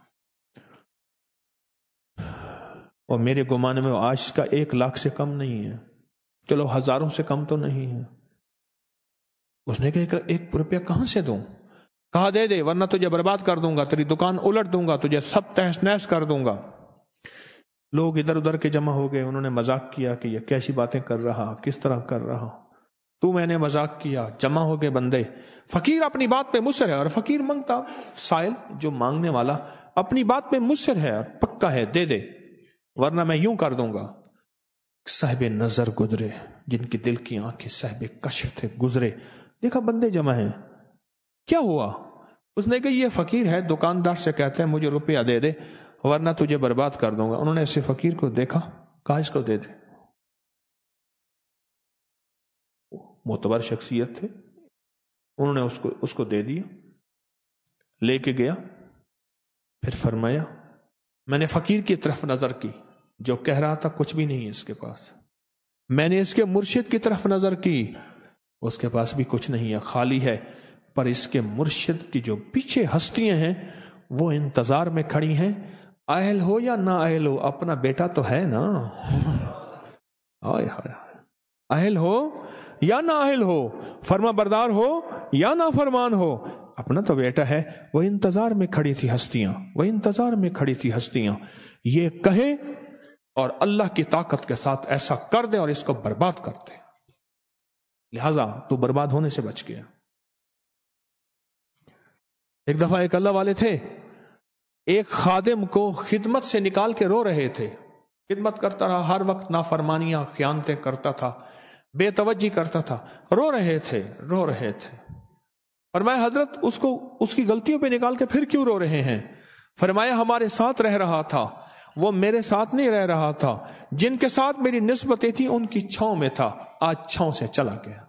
اور میرے گمان میں آج کا 1 لاکھ سے کم نہیں ہے، چلو ہزاروں سے کم تو نہیں ہے۔ اس نے کہا 1 روپیہ کہاں سے دوں؟ کہا دے دے ورنہ تجھے برباد کر دوں گا، تیری دکان الٹ دوں گا، تجھے سب تہس نہس کر دوں گا۔ لوگ ادھر ادھر کے جمع ہو گئے، انہوں نے مذاق کیا کہ یہ کیسی باتیں کر رہا، کس طرح کر رہا۔ تو میں نے مذاق کیا، جمع ہو گئے بندے. فقیر اپنی بات پہ مصر ہے، اور فقیر مانگتا، سائل جو مانگنے والا اپنی بات پہ مصر ہے اور پکا ہے دے دے ورنہ میں یوں کر دوں گا. صاحب نظر گزرے، جن کی دل کی آنکھیں صاحب کشف تھے، گزرے، دیکھا بندے جمع ہیں. کیا ہوا؟ اس نے کہا یہ فقیر ہے، دکاندار سے کہتا ہے مجھے روپیہ دے دے ورنہ تجھے برباد کر دوں گا. انہوں نے اسے فقیر کو دیکھا، کہا اس کو دے دے. معتبر شخصیت تھے، انہوں نے اس کو دے دیا، لے کے گیا. پھر فرمایا میں نے فقیر کی طرف نظر کی جو کہہ رہا تھا کچھ بھی نہیں ہے اس کے پاس. میں نے اس کے مرشد کی طرف نظر کی، اس کے پاس بھی کچھ نہیں ہے، خالی ہے. پر اس کے مرشد کی جو پیچھے ہستیاں ہیں وہ انتظار میں کھڑی ہیں. اہل ہو یا نہ اہل ہو، اپنا بیٹا تو ہے نا. اہل ہو یا نہ اہل ہو، فرما بردار ہو یا نہ فرمان ہو، اپنا تو بیٹا ہے. وہ انتظار میں کھڑی تھی ہستیاں، وہ انتظار میں کھڑی تھی ہستیاں. یہ کہے اور اللہ کی طاقت کے ساتھ ایسا کر دے اور اس کو برباد کر دے. لہذا تو برباد ہونے سے بچ گیا. ایک دفعہ ایک اللہ والے تھے، ایک خادم کو خدمت سے نکال کے رو رہے تھے. خدمت کرتا رہا، ہر وقت نافرمانیاں خیانتیں کرتا تھا، بے توجہی کرتا تھا. رو رہے تھے. فرمایا حضرت اس کی غلطیوں پہ نکال کے پھر کیوں رو رہے ہیں؟ فرمایا ہمارے ساتھ رہ رہا تھا، وہ میرے ساتھ نہیں رہ رہا تھا. جن کے ساتھ میری نسبتیں تھیں ان کی چھاؤں میں تھا، آج چھاؤں سے چلا گیا.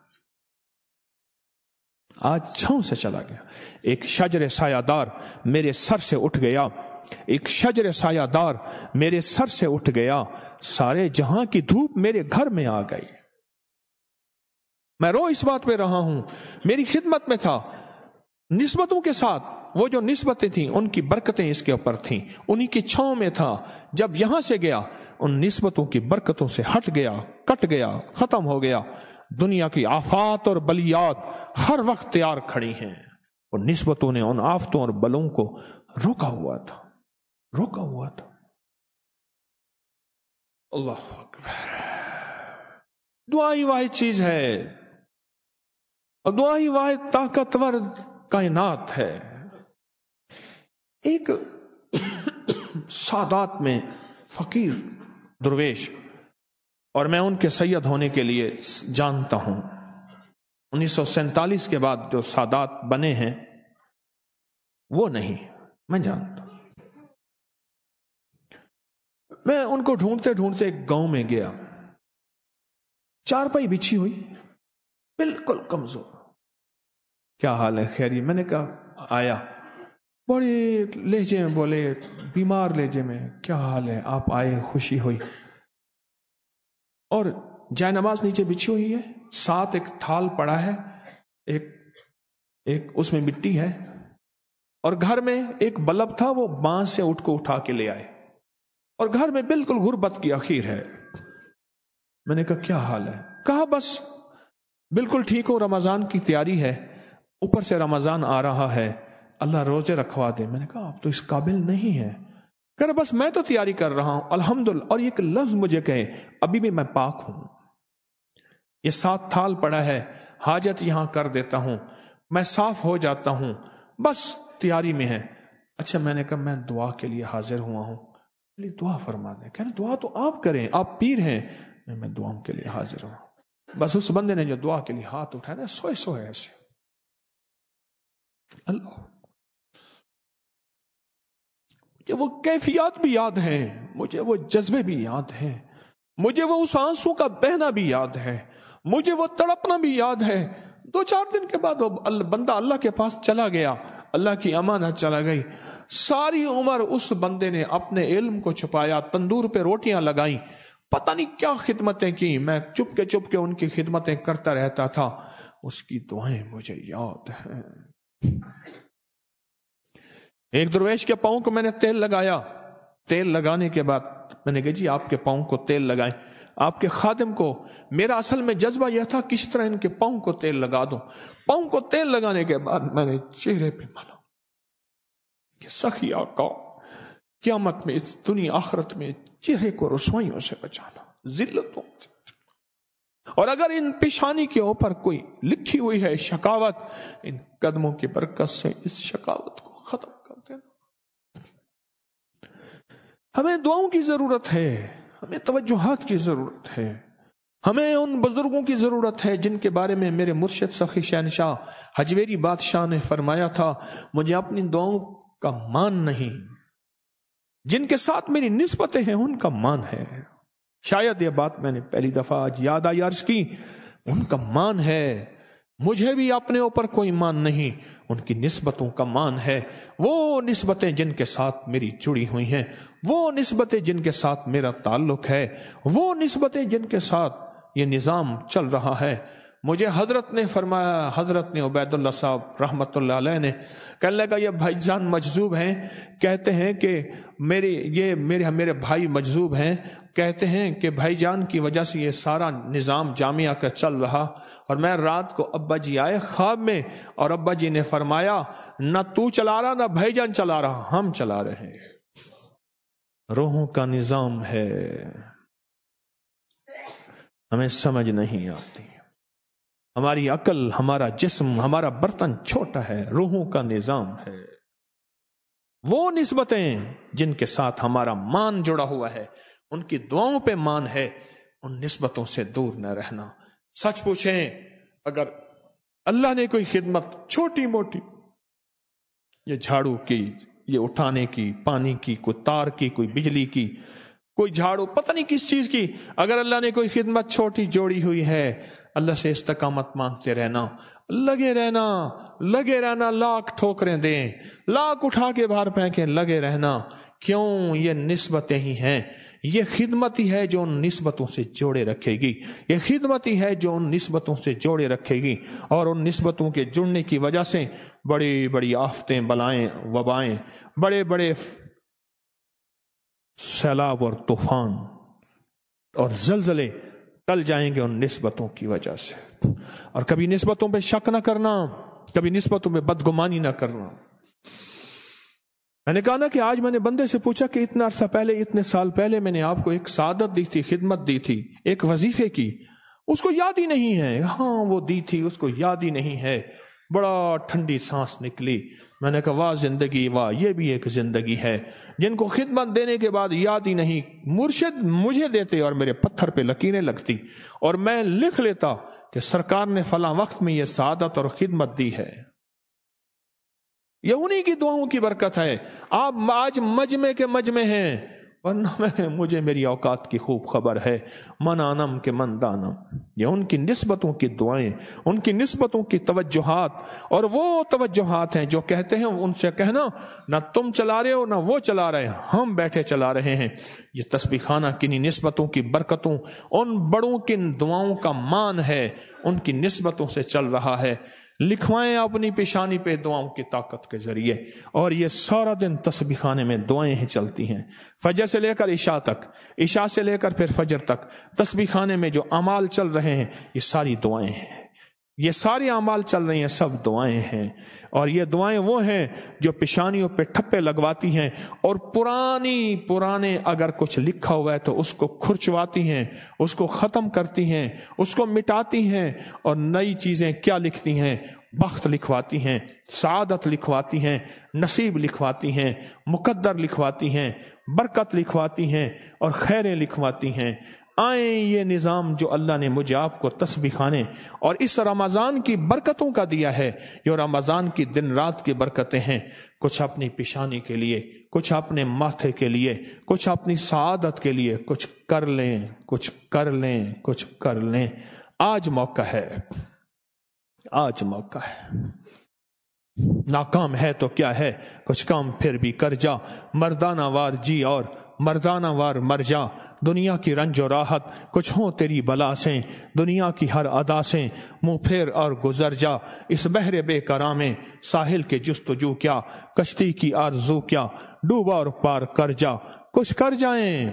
آج چھاؤں سے چلا گیا. ایک شجر سایہ دار میرے سر سے اٹھ گیا، ایک شجر سایہ دار میرے سر سے اٹھ گیا. سارے جہاں کی دھوپ میرے گھر میں آ گئی. میں رو اس بات پہ رہا ہوں، میری خدمت میں تھا، نسبتوں کے ساتھ وہ جو نسبتیں تھیں ان کی برکتیں اس کے اوپر تھیں، انہی کی چھاؤں میں تھا. جب یہاں سے گیا ان نسبتوں کی برکتوں سے ہٹ گیا، کٹ گیا، ختم ہو گیا. دنیا کی آفات اور بلیات ہر وقت تیار کھڑی ہیں، اور نسبتوں نے ان آفتوں اور بلوں کو روکا ہوا تھا. اللہ اکبر. دعا ہی واحد چیز ہے، اور دعا ہی واحد طاقتور کائنات ہے. ایک سادات میں فقیر درویش، اور میں ان کے سید ہونے کے لیے جانتا ہوں 1947 کے بعد جو سادات بنے ہیں وہ نہیں، میں جانتا ہوں. میں ان کو ڈھونڈتے ڈھونڈتے ایک گاؤں میں گیا، چارپائی بچھی ہوئی، بالکل کمزور. کیا حال ہے؟ خیریت؟ میں نے کہا آیا. بڑے لہجے میں بولے، بیمار لہجے میں، کیا حال ہے؟ آپ آئے، خوشی ہوئی. اور جائے نماز نیچے بچھی ہوئی ہے، ساتھ ایک تھال پڑا ہے، ایک اس میں مٹی ہے، اور گھر میں ایک بلب تھا، وہ بانس سے اٹھ کو اٹھا کے لے آئے، اور گھر میں بالکل غربت کی اخیر ہے. میں نے کہا کیا حال ہے؟ کہا بس بالکل ٹھیک ہو، رمضان کی تیاری ہے، اوپر سے رمضان آ رہا ہے، اللہ روزے رکھوا دے. میں نے کہا آپ تو اس قابل نہیں ہیں. کہہ رہا بس میں تو تیاری کر رہا ہوں الحمدللہ. اور ایک لفظ مجھے کہے ابھی بھی میں پاک ہوں، یہ ساتھ تھال پڑا ہے، حاجت یہاں کر دیتا ہوں، میں صاف ہو جاتا ہوں، بس تیاری میں ہے. اچھا، میں نے کہا میں دعا کے لیے حاضر ہوا ہوں، دعا فرما دیں. کہہ رہے دعا تو آپ کریں، آپ پیر ہیں. میں دعاؤں کے لیے حاضر ہوں. بس اس بندے نے جو دعا کے لیے ہاتھ اٹھایا نا، سوئے ایسے، اللہ، مجھے وہ کیفیات بھی یاد ہیں، مجھے وہ جذبے بھی یاد ہیں، مجھے وہ اس آنسو کا بہنا بھی یاد ہے، مجھے وہ تڑپنا بھی یاد ہے. 2-4 دن کے بعد وہ بندہ اللہ کے پاس چلا گیا، اللہ کی امانت چلا گئی. ساری عمر اس بندے نے اپنے علم کو چھپایا، تندور پہ روٹیاں لگائیں، پتہ نہیں کیا خدمتیں کی. میں چپ کے ان کی خدمتیں کرتا رہتا تھا. اس کی دعائیں مجھے یاد ہیں. ایک درویش کے پاؤں کو میں نے تیل لگایا. تیل لگانے کے بعد میں نے کہا جی آپ کے پاؤں کو تیل لگائیں. آپ کے خادم کو، میرا اصل میں جذبہ یہ تھا کس طرح ان کے پاؤں کو تیل لگا دوں. پاؤں کو تیل لگانے کے بعد میں نے چہرے پہ مانا کہ سخی آقا، قیامت میں، اس دنیا آخرت میں چہرے کو رسوائیوں سے بچانا، ذلتوں سے. اور اگر ان پیشانی کے اوپر کوئی لکھی ہوئی ہے شقاوت، ان قدموں کی برکت سے اس شقاوت کو ختم کر دینا۔ ہمیں دعاؤں کی ضرورت ہے، ہمیں توجہات کی ضرورت ہے، ہمیں ان بزرگوں کی ضرورت ہے جن کے بارے میں میرے مرشد سخی شہنشاہ حجویری بادشاہ نے فرمایا تھا، مجھے اپنی دعاؤں کا مان نہیں، جن کے ساتھ میری نسبتیں ہیں ان کا مان ہے۔ شاید یہ بات میں نے پہلی دفعہ آج یاد آئی عرض کی، ان کا مان ہے، مجھے بھی اپنے اوپر کوئی مان نہیں، ان کی نسبتوں کا مان ہے۔ وہ نسبتیں جن کے ساتھ میری جڑی ہوئی ہیں، وہ نسبتیں جن کے ساتھ میرا تعلق ہے، وہ نسبتیں جن کے ساتھ یہ نظام چل رہا ہے۔ مجھے حضرت نے فرمایا، حضرت نے عبید اللہ صاحب رحمت اللہ علیہ نے کہنے لگا، یہ بھائی جان مجذوب ہیں، کہتے ہیں کہ میرے بھائی مجذوب ہیں، کہتے ہیں کہ بھائی جان کی وجہ سے یہ سارا نظام جامعہ کا چل رہا، اور میں رات کو ابا جی آئے خواب میں، اور ابا جی نے فرمایا نہ تو چلا رہا نہ بھائی جان چلا رہا، ہم چلا رہے ہیں۔ روحوں کا نظام ہے، ہمیں سمجھ نہیں آتی، ہماری عقل، ہمارا جسم، ہمارا برتن چھوٹا ہے، روحوں کا نظام ہے۔ وہ نسبتیں جن کے ساتھ ہمارا مان جڑا ہوا ہے، ان کی دعاؤں پہ مان ہے، ان نسبتوں سے دور نہ رہنا۔ سچ پوچھیں، اگر اللہ نے کوئی خدمت چھوٹی موٹی، یہ جھاڑو کی، یہ اٹھانے کی، پانی کی، کوئی تار کی، کوئی بجلی کی، کوئی جھاڑو، پتہ نہیں کس چیز کی، اگر اللہ نے کوئی خدمت چھوٹی جوڑی ہوئی ہے، اللہ سے استقامت مانگتے رہنا، لگے رہنا، لاکھ ٹھوکریں دیں، لاکھ اٹھا کے باہر پھینکیں، لگے رہنا۔ کیوں؟ یہ نسبتیں ہی ہیں، یہ خدمت ہی ہے جو ان نسبتوں سے جوڑے رکھے گی، یہ خدمت ہی ہے جو ان نسبتوں سے جوڑے رکھے گی، اور ان نسبتوں کے جڑنے کی وجہ سے بڑی بڑی آفتیں، بلائیں، وبائیں، بڑے بڑے سیلاب اور طوفان اور زلزلے ٹل جائیں گے ان نسبتوں کی وجہ سے۔ اور کبھی نسبتوں پہ شک نہ کرنا، کبھی نسبتوں پہ بدگمانی نہ کرنا۔ میں نے کہا نا کہ آج میں نے بندے سے پوچھا کہ اتنا عرصہ پہلے، اتنے سال پہلے میں نے آپ کو ایک سعادت دی تھی، خدمت دی تھی، ایک وظیفے کی، اس کو یاد ہی نہیں ہے۔ ہاں وہ دی تھی، اس کو یاد ہی نہیں ہے۔ بڑا ٹھنڈی سانس نکلی۔ میں نے کہا واہ زندگی، واہ، یہ بھی ایک زندگی ہے، جن کو خدمت دینے کے بعد یاد ہی نہیں۔ مرشد مجھے دیتے اور میرے پتھر پہ لکیریں لگتی، اور میں لکھ لیتا کہ سرکار نے فلاں وقت میں یہ سعادت اور خدمت دی ہے۔ یہ انہی کی دعاؤں کی برکت ہے۔ آپ آج مجمع کے مجمع ہیں، ورنہ مجھے میری اوقات کی خوب خبر ہے۔ من آنم کے من دانم، یہ ان کی نسبتوں کی دعائیں، ان کی نسبتوں کی توجہات، اور وہ توجہات ہیں جو کہتے ہیں ان سے کہنا نہ تم چلا رہے ہو نہ وہ چلا رہے ہیں، ہم بیٹھے چلا رہے ہیں۔ یہ تسبیح خانہ کنی نسبتوں کی برکتوں، ان بڑوں کی دعاؤں کا مان ہے، ان کی نسبتوں سے چل رہا ہے۔ لکھوائیں اپنی پیشانی پہ دعاؤں کی طاقت کے ذریعے، اور یہ سارا دن تسبیح خانے میں دعائیں ہی چلتی ہیں، فجر سے لے کر عشاء تک، عشاء سے لے کر پھر فجر تک تسبیح خانے میں جو اعمال چل رہے ہیں یہ ساری دعائیں ہیں، یہ ساری اعمال چل رہی ہیں، سب دعائیں ہیں۔ اور یہ دعائیں وہ ہیں جو پیشانیوں پہ ٹھپے لگواتی ہیں، اور پرانے اگر کچھ لکھا ہوا ہے تو اس کو کھرچواتی ہیں، اس کو ختم کرتی ہیں، اس کو مٹاتی ہیں، اور نئی چیزیں کیا لکھتی ہیں؟ بخت لکھواتی ہیں، سعادت لکھواتی ہیں، نصیب لکھواتی ہیں، مقدر لکھواتی ہیں، برکت لکھواتی ہیں، اور خیریں لکھواتی ہیں۔ آئیں یہ نظام جو اللہ نے مجھے آپ کو تسبیح خانے اور اس رمضان کی برکتوں کا دیا ہے، جو رمضان کی دن رات کی برکتیں ہیں، کچھ اپنی پیشانی کے لیے، کچھ اپنے ماتھے کے لیے، کچھ اپنی سعادت کے لیے، کچھ کر لیں، کچھ کر لیں، کچھ کر لیں۔ آج موقع ہے، آج موقع ہے۔ ناکام ہے تو کیا ہے، کچھ کام پھر بھی کر جا، مردانہ وار جی اور مردانہ وار مر جا۔ دنیا کی رنج و راحت کچھ ہوں تیری بلا سے، دنیا کی ہر ادا سے منہ پھیر اور گزر جا۔ اس بحر بے قرار میں ساحل کے جستجو کیا، کشتی کی آرزو کیا، ڈوبا اور پار کر جا۔ کچھ کر جائیں،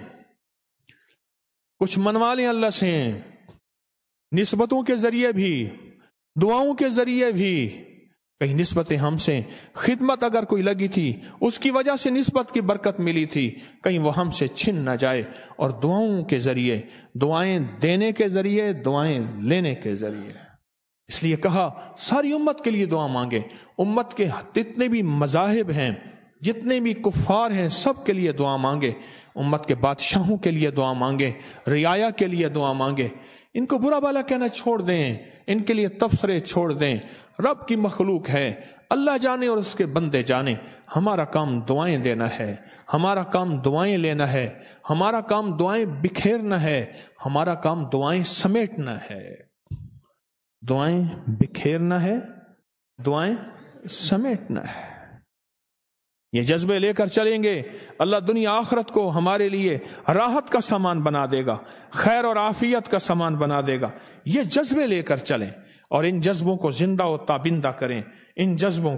کچھ منوا لیں اللہ سے، نسبتوں کے ذریعے بھی، دعاؤں کے ذریعے بھی، کہیں نسبت ہم سے خدمت اگر کوئی لگی تھی اس کی وجہ سے نسبت کی برکت ملی تھی، کہیں وہ ہم سے چھن نہ جائے، اور دعاؤں کے ذریعے، دعائیں دینے کے ذریعے، دعائیں لینے کے ذریعے، اس لیے کہا ساری امت کے لیے دعا مانگے، امت کے جتنے بھی مذاہب ہیں، جتنے بھی کفار ہیں، سب کے لیے دعا مانگے، امت کے بادشاہوں کے لیے دعا مانگے، رعایا کے لیے دعا مانگے، ان کو برا بھلا کہنا چھوڑ دیں، ان کے لیے تبصرے چھوڑ دیں، رب کی مخلوق ہے، اللہ جانے اور اس کے بندے جانے، ہمارا کام دعائیں دینا ہے، ہمارا کام دعائیں لینا ہے، ہمارا کام دعائیں بکھیرنا ہے، ہمارا کام دعائیں سمیٹنا ہے، دعائیں بکھیرنا ہے، دعائیں سمیٹنا ہے۔ یہ جذبے لے کر چلیں گے، اللہ دنیا آخرت کو ہمارے لیے راحت کا سامان بنا دے گا، خیر اور عافیت کا سامان بنا دے گا۔ یہ جذبے لے کر چلیں اور ان جذبوں کو زندہ و تابندہ کریں، ان جذبوں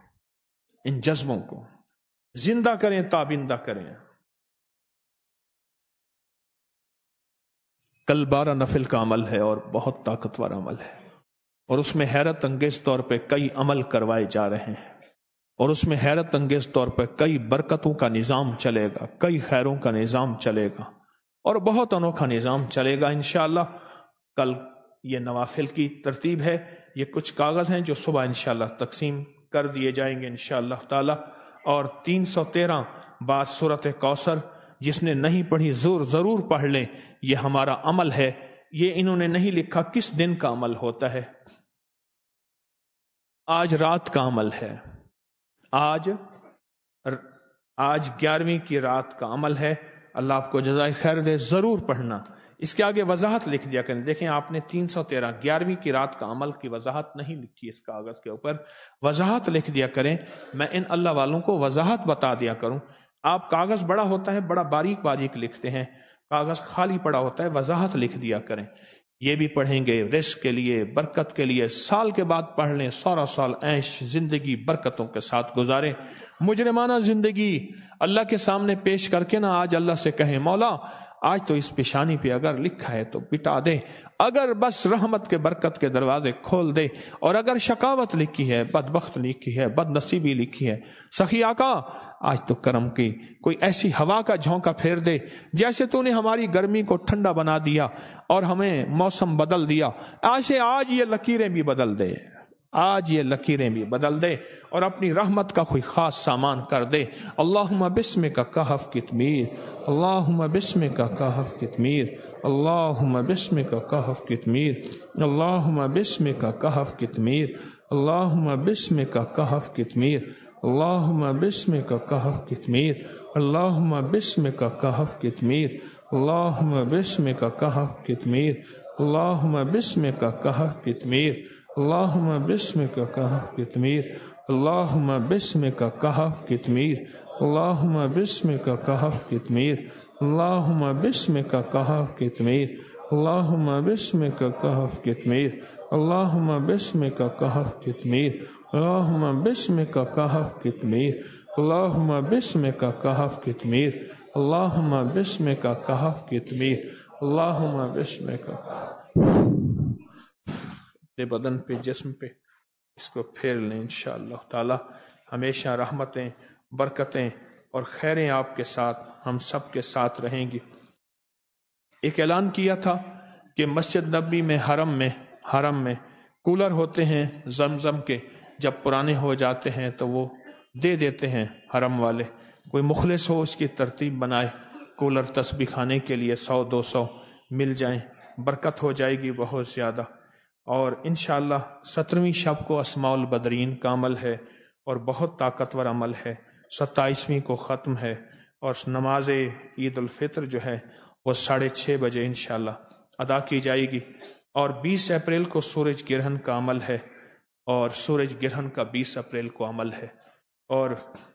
کو زندہ کریں، تابندہ کریں۔ کل 12 نفل کا عمل ہے اور بہت طاقتور عمل ہے، اور اس میں حیرت انگیز طور پہ کئی عمل کروائے جا رہے ہیں، اور اس میں حیرت انگیز طور پر کئی برکتوں کا نظام چلے گا، کئی خیروں کا نظام چلے گا، اور بہت انوکھا نظام چلے گا انشاءاللہ۔ کل یہ نوافل کی ترتیب ہے، یہ کچھ کاغذ ہیں جو صبح انشاءاللہ تقسیم کر دیے جائیں گے انشاءاللہ تعالی۔ اور 313 بعد سورۃ کوثر، جس نے نہیں پڑھی ضرور پڑھ لیں، یہ ہمارا عمل ہے۔ یہ انہوں نے نہیں لکھا کس دن کا عمل ہوتا ہے، آج رات کا عمل ہے، آج 11ویں کی رات کا عمل ہے۔ اللہ آپ کو جزائے خیر دے، ضرور پڑھنا۔ اس کے آگے وضاحت لکھ دیا کریں، دیکھیں آپ نے 313 11ویں کی رات کا عمل کی وضاحت نہیں لکھی، اس کاغذ کے اوپر وضاحت لکھ دیا کریں، میں ان اللہ والوں کو وضاحت بتا دیا کروں۔ آپ کاغذ بڑا ہوتا ہے، بڑا باریک باریک لکھتے ہیں، کاغذ خالی پڑا ہوتا ہے، وضاحت لکھ دیا کریں۔ یہ بھی پڑھیں گے رزق کے لیے، برکت کے لیے، سال کے بعد پڑھ لیں، سارا سال عیش زندگی برکتوں کے ساتھ گزاریں۔ مجرمانہ زندگی اللہ کے سامنے پیش کر کے نا آج اللہ سے کہیں مولا آج تو اس پیشانی پہ اگر لکھا ہے تو مٹا دے، اگر بس رحمت کے برکت کے دروازے کھول دے، اور اگر شقاوت لکھی ہے، بدبخت لکھی ہے، بد نصیبی لکھی ہے، سخی آقا آج تو کرم کی کوئی ایسی ہوا کا جھونکا پھیر دے، جیسے تو نے ہماری گرمی کو ٹھنڈا بنا دیا اور ہمیں موسم بدل دیا، آج یہ لکیریں بھی بدل دے، آج یہ لکیریں بھی بدل دے اور اپنی رحمت کا کوئی خاص سامان کر دے۔ اللہم بسمک کہف کتمیر، اللہم بسمک کہف کتمیر، اللہم بسمک کہف کتمیر، اللہم بسمک کہف کتمیر، اللہم بسمک کہف کتمیر، اللہم بسمک کہف کتمیر، اللہم بسمک کہف کتمیر، اللہم بسمک کہف کتمیر، اللہم بسمک کہف کتمیر، اللہم بسمک کہف کتمیر، اللہم بسمک کہف کتمیر، اللہم بسمک کہف کتمیر، اللہم بسمک کہف کتمیر، اللہم بسمک کہف کتمیر، اللہم بسمک کہف کتمیر، اللہم بسمک کہف کتمیر، اللہم بسمک کہف کتمیر، اللہم بسمک کہف کتمیر، اللہم بسمک بدن پہ، جسم پہ اس کو پھیر لیں انشاءاللہ تعالی۔ ہمیشہ رحمتیں، برکتیں اور خیریں آپ کے ساتھ، ہم سب کے ساتھ رہیں گی۔ ایک اعلان کیا تھا کہ مسجد نبوی میں حرم میں کولر ہوتے ہیں زمزم کے، جب پرانے ہو جاتے ہیں تو وہ دے دیتے ہیں حرم والے، کوئی مخلص ہو اس کی ترتیب بنائے، کولر تسبیح خانے کے لیے 100-200 مل جائیں، برکت ہو جائے گی بہت زیادہ۔ اور انشاءاللہ 17ویں شب کو اسماء البدرین کا عمل ہے اور بہت طاقتور عمل ہے، 27ویں کو ختم ہے، اور نماز عید الفطر جو ہے وہ 6:30 بجے انشاءاللہ ادا کی جائے گی، اور 20 اپریل کو سورج گرہن کا عمل ہے، اور سورج گرہن کا 20 اپریل کو عمل ہے۔ اور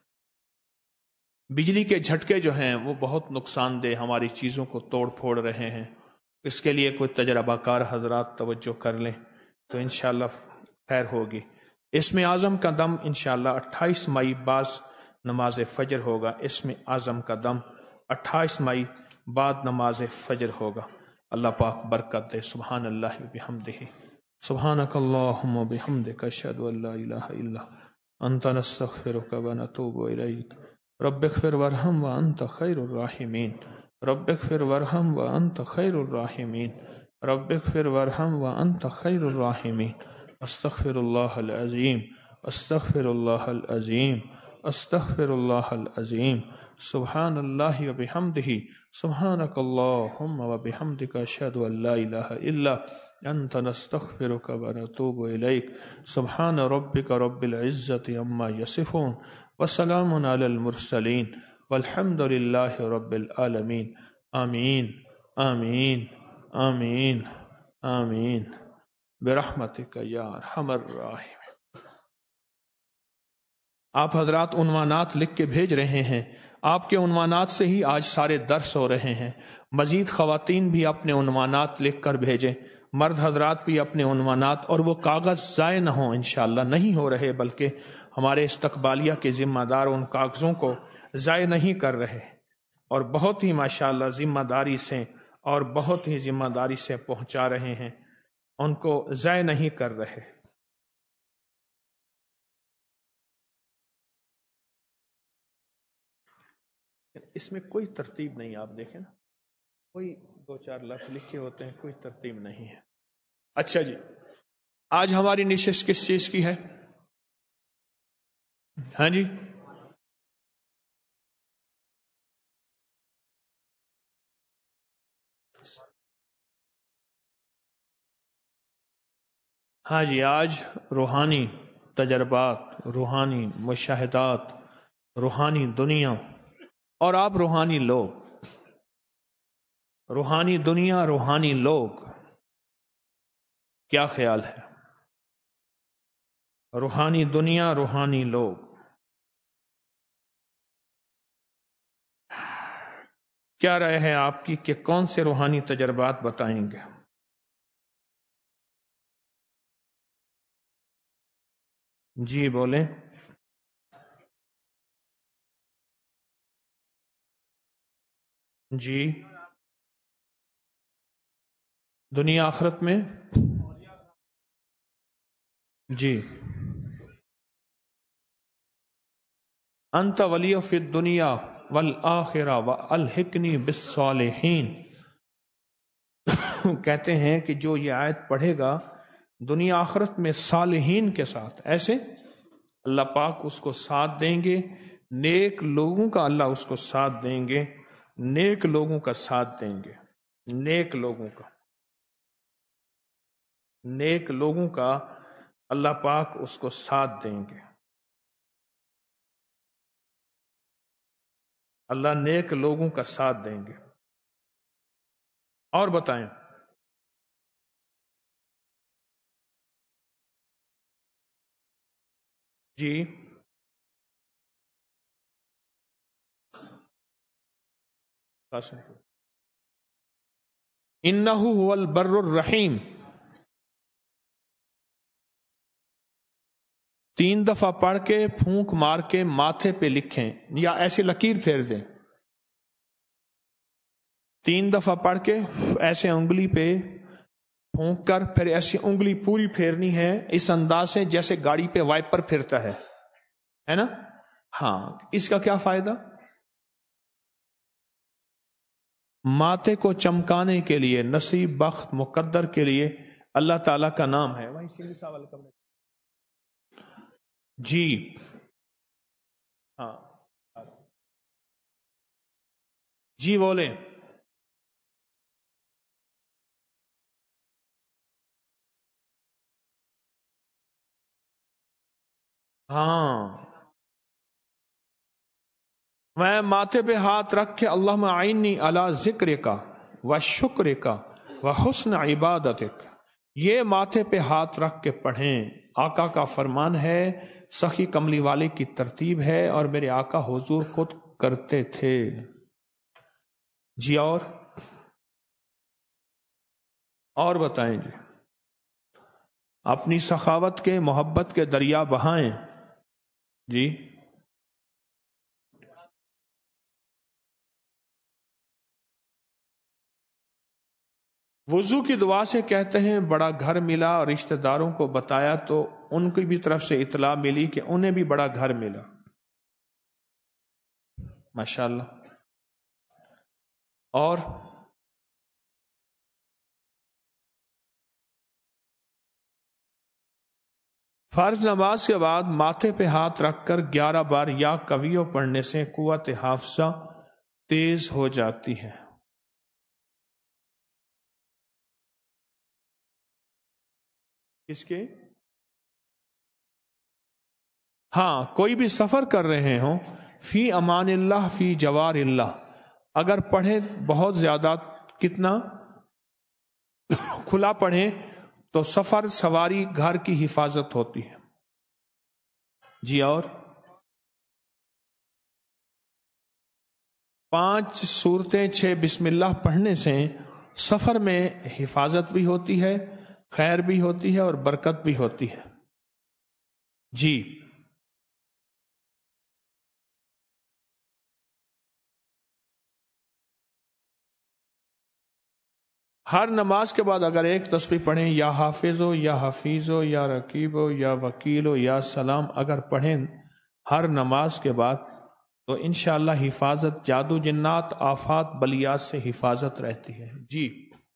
بجلی کے جھٹکے جو ہیں وہ بہت نقصان دہ ہماری چیزوں کو توڑ پھوڑ رہے ہیں، اس کے لیے کوئی تجربہ کار حضرات توجہ کر لیں تو انشاءاللہ خیر ہوگی۔ اسم اعظم کا دم انشاءاللہ 28 مئی بعد نماز فجر ہوگا، اسم اعظم کا دم 28 مئی بعد نماز فجر ہوگا۔ اللہ پاک برکت دے، سبحان اللہ بحمدہ۔ سبحانک اللہم بحمدک اشہد ان لا الہ الا انت نستغفرک ونتوب الیک رب اغفر وارحم وانت خیر الراحمین رب اغفر وارحم وانت خیر الراحمین رب اغفر وارحم وانت خیر الراحمین استغفر اللہ العظیم استغفر اللہ العظیم استغفر اللہ العظیم سبحان اللہ وبحمدہ سبحانک اللہم وبحمدک اشہد ان لا الہ الا انت نستغفرک ونتوب الیک سبحان ربک رب العزت عما یصفون وسلام علی المرسلین والحمد للہ رب العالمین آمین آمین آمین آمین برحمتک یا ارحم الراحمین۔ آپ حضرات عنوانات لکھ کے بھیج رہے ہیں، آپ کے عنوانات سے ہی آج سارے درس ہو رہے ہیں۔ مزید خواتین بھی اپنے عنوانات لکھ کر بھیجیں، مرد حضرات بھی اپنے عنوانات، اور وہ کاغذ ضائع نہ ہوں، انشاءاللہ نہیں ہو رہے، بلکہ ہمارے استقبالیہ کے ذمہ دار ان کاغذوں کو ضائع نہیں کر رہے، اور بہت ہی ماشاءاللہ ذمہ داری سے اور بہت ہی ذمہ داری سے پہنچا رہے ہیں، ان کو ضائع نہیں کر رہے۔ اس میں کوئی ترتیب نہیں، آپ دیکھیں نا، کوئی دو چار لفظ لکھے ہوتے ہیں، کوئی ترتیب نہیں ہے۔ اچھا جی، آج ہماری نشست کس چیز کی ہے؟ ہاں جی، ہاں جی، آج روحانی تجربات، روحانی مشاہدات، روحانی دنیا، اور آپ روحانی لوگ، روحانی دنیا، روحانی لوگ، کیا خیال ہے؟ روحانی دنیا، روحانی لوگ، کیا رائے ہے آپ کی کہ کون سے روحانی تجربات بتائیں گے؟ جی بولیں۔ جی، دنیا آخرت میں؟ جی، انت ولی فی الدنیا والآخرہ والحقنی بالصالحین، کہتے ہیں کہ جو یہ آیت پڑھے گا دنیا آخرت میں صالحین کے ساتھ، ایسے اللہ پاک اس کو ساتھ دیں گے، نیک لوگوں کا اللہ اس کو ساتھ دیں گے، نیک لوگوں کا ساتھ دیں گے، نیک لوگوں کا، نیک لوگوں کا اللہ پاک اس کو ساتھ دیں گے، اللہ نیک لوگوں کا ساتھ دیں گے۔ اور بتائیں۔ جی، انہ هو البر الرحیم، 3 دفعہ پڑھ کے پھونک مار کے ماتھے پہ لکھیں، یا ایسے لکیر پھیر دیں، 3 دفعہ پڑھ کے ایسے انگلی پہ پھونک کر پھر ایسی انگلی پوری پھیرنی ہے، اس انداز سے جیسے گاڑی پہ وائپر پھرتا ہے نا؟ ہاں، اس کا کیا فائدہ؟ ماتھے کو چمکانے کے لیے، نصیب بخت مقدر کے لیے اللہ تعالی کا نام ہے۔ جی ہاں، جی بولیں۔ ہاں، میں ماتھے پہ ہاتھ رکھ کے اللہم اعنی علی ذکر کا و شکر کا و حسن عبادتک، یہ ماتھے پہ ہاتھ رکھ کے پڑھیں۔ آقا کا فرمان ہے، سخی کملی والے کی ترتیب ہے، اور میرے آقا حضور خود کرتے تھے۔ جی، اور بتائیں جی، اپنی سخاوت کے، محبت کے دریا بہائیں۔ جی، وضو کی دعا سے کہتے ہیں بڑا گھر ملا اور رشتہ داروں کو بتایا تو ان کی بھی طرف سے اطلاع ملی کہ انہیں بھی بڑا گھر ملا. ماشاءاللہ. اور فرض نماز کے بعد ماتھے پہ ہاتھ رکھ کر 11 بار یا کویوں پڑھنے سے قوت حافظہ تیز ہو جاتی ہے. کس کے؟ ہاں، کوئی بھی سفر کر رہے ہوں، فی امان اللہ فی جوار اللہ، اگر پڑھیں بہت زیادہ، کتنا کھلا پڑھیں تو سفر سواری گھر کی حفاظت ہوتی ہے. جی. اور 5 سورتیں 6 بسم اللہ پڑھنے سے سفر میں حفاظت بھی ہوتی ہے، خیر بھی ہوتی ہے اور برکت بھی ہوتی ہے. جی. ہر نماز کے بعد اگر ایک تسبیح پڑھیں، یا حافظ ہو یا حفیظ ہو یا رقیب ہو یا وکیل ہو یا سلام، اگر پڑھیں ہر نماز کے بعد تو انشاءاللہ حفاظت، جادو جنات آفات بلیات سے حفاظت رہتی ہے. جی.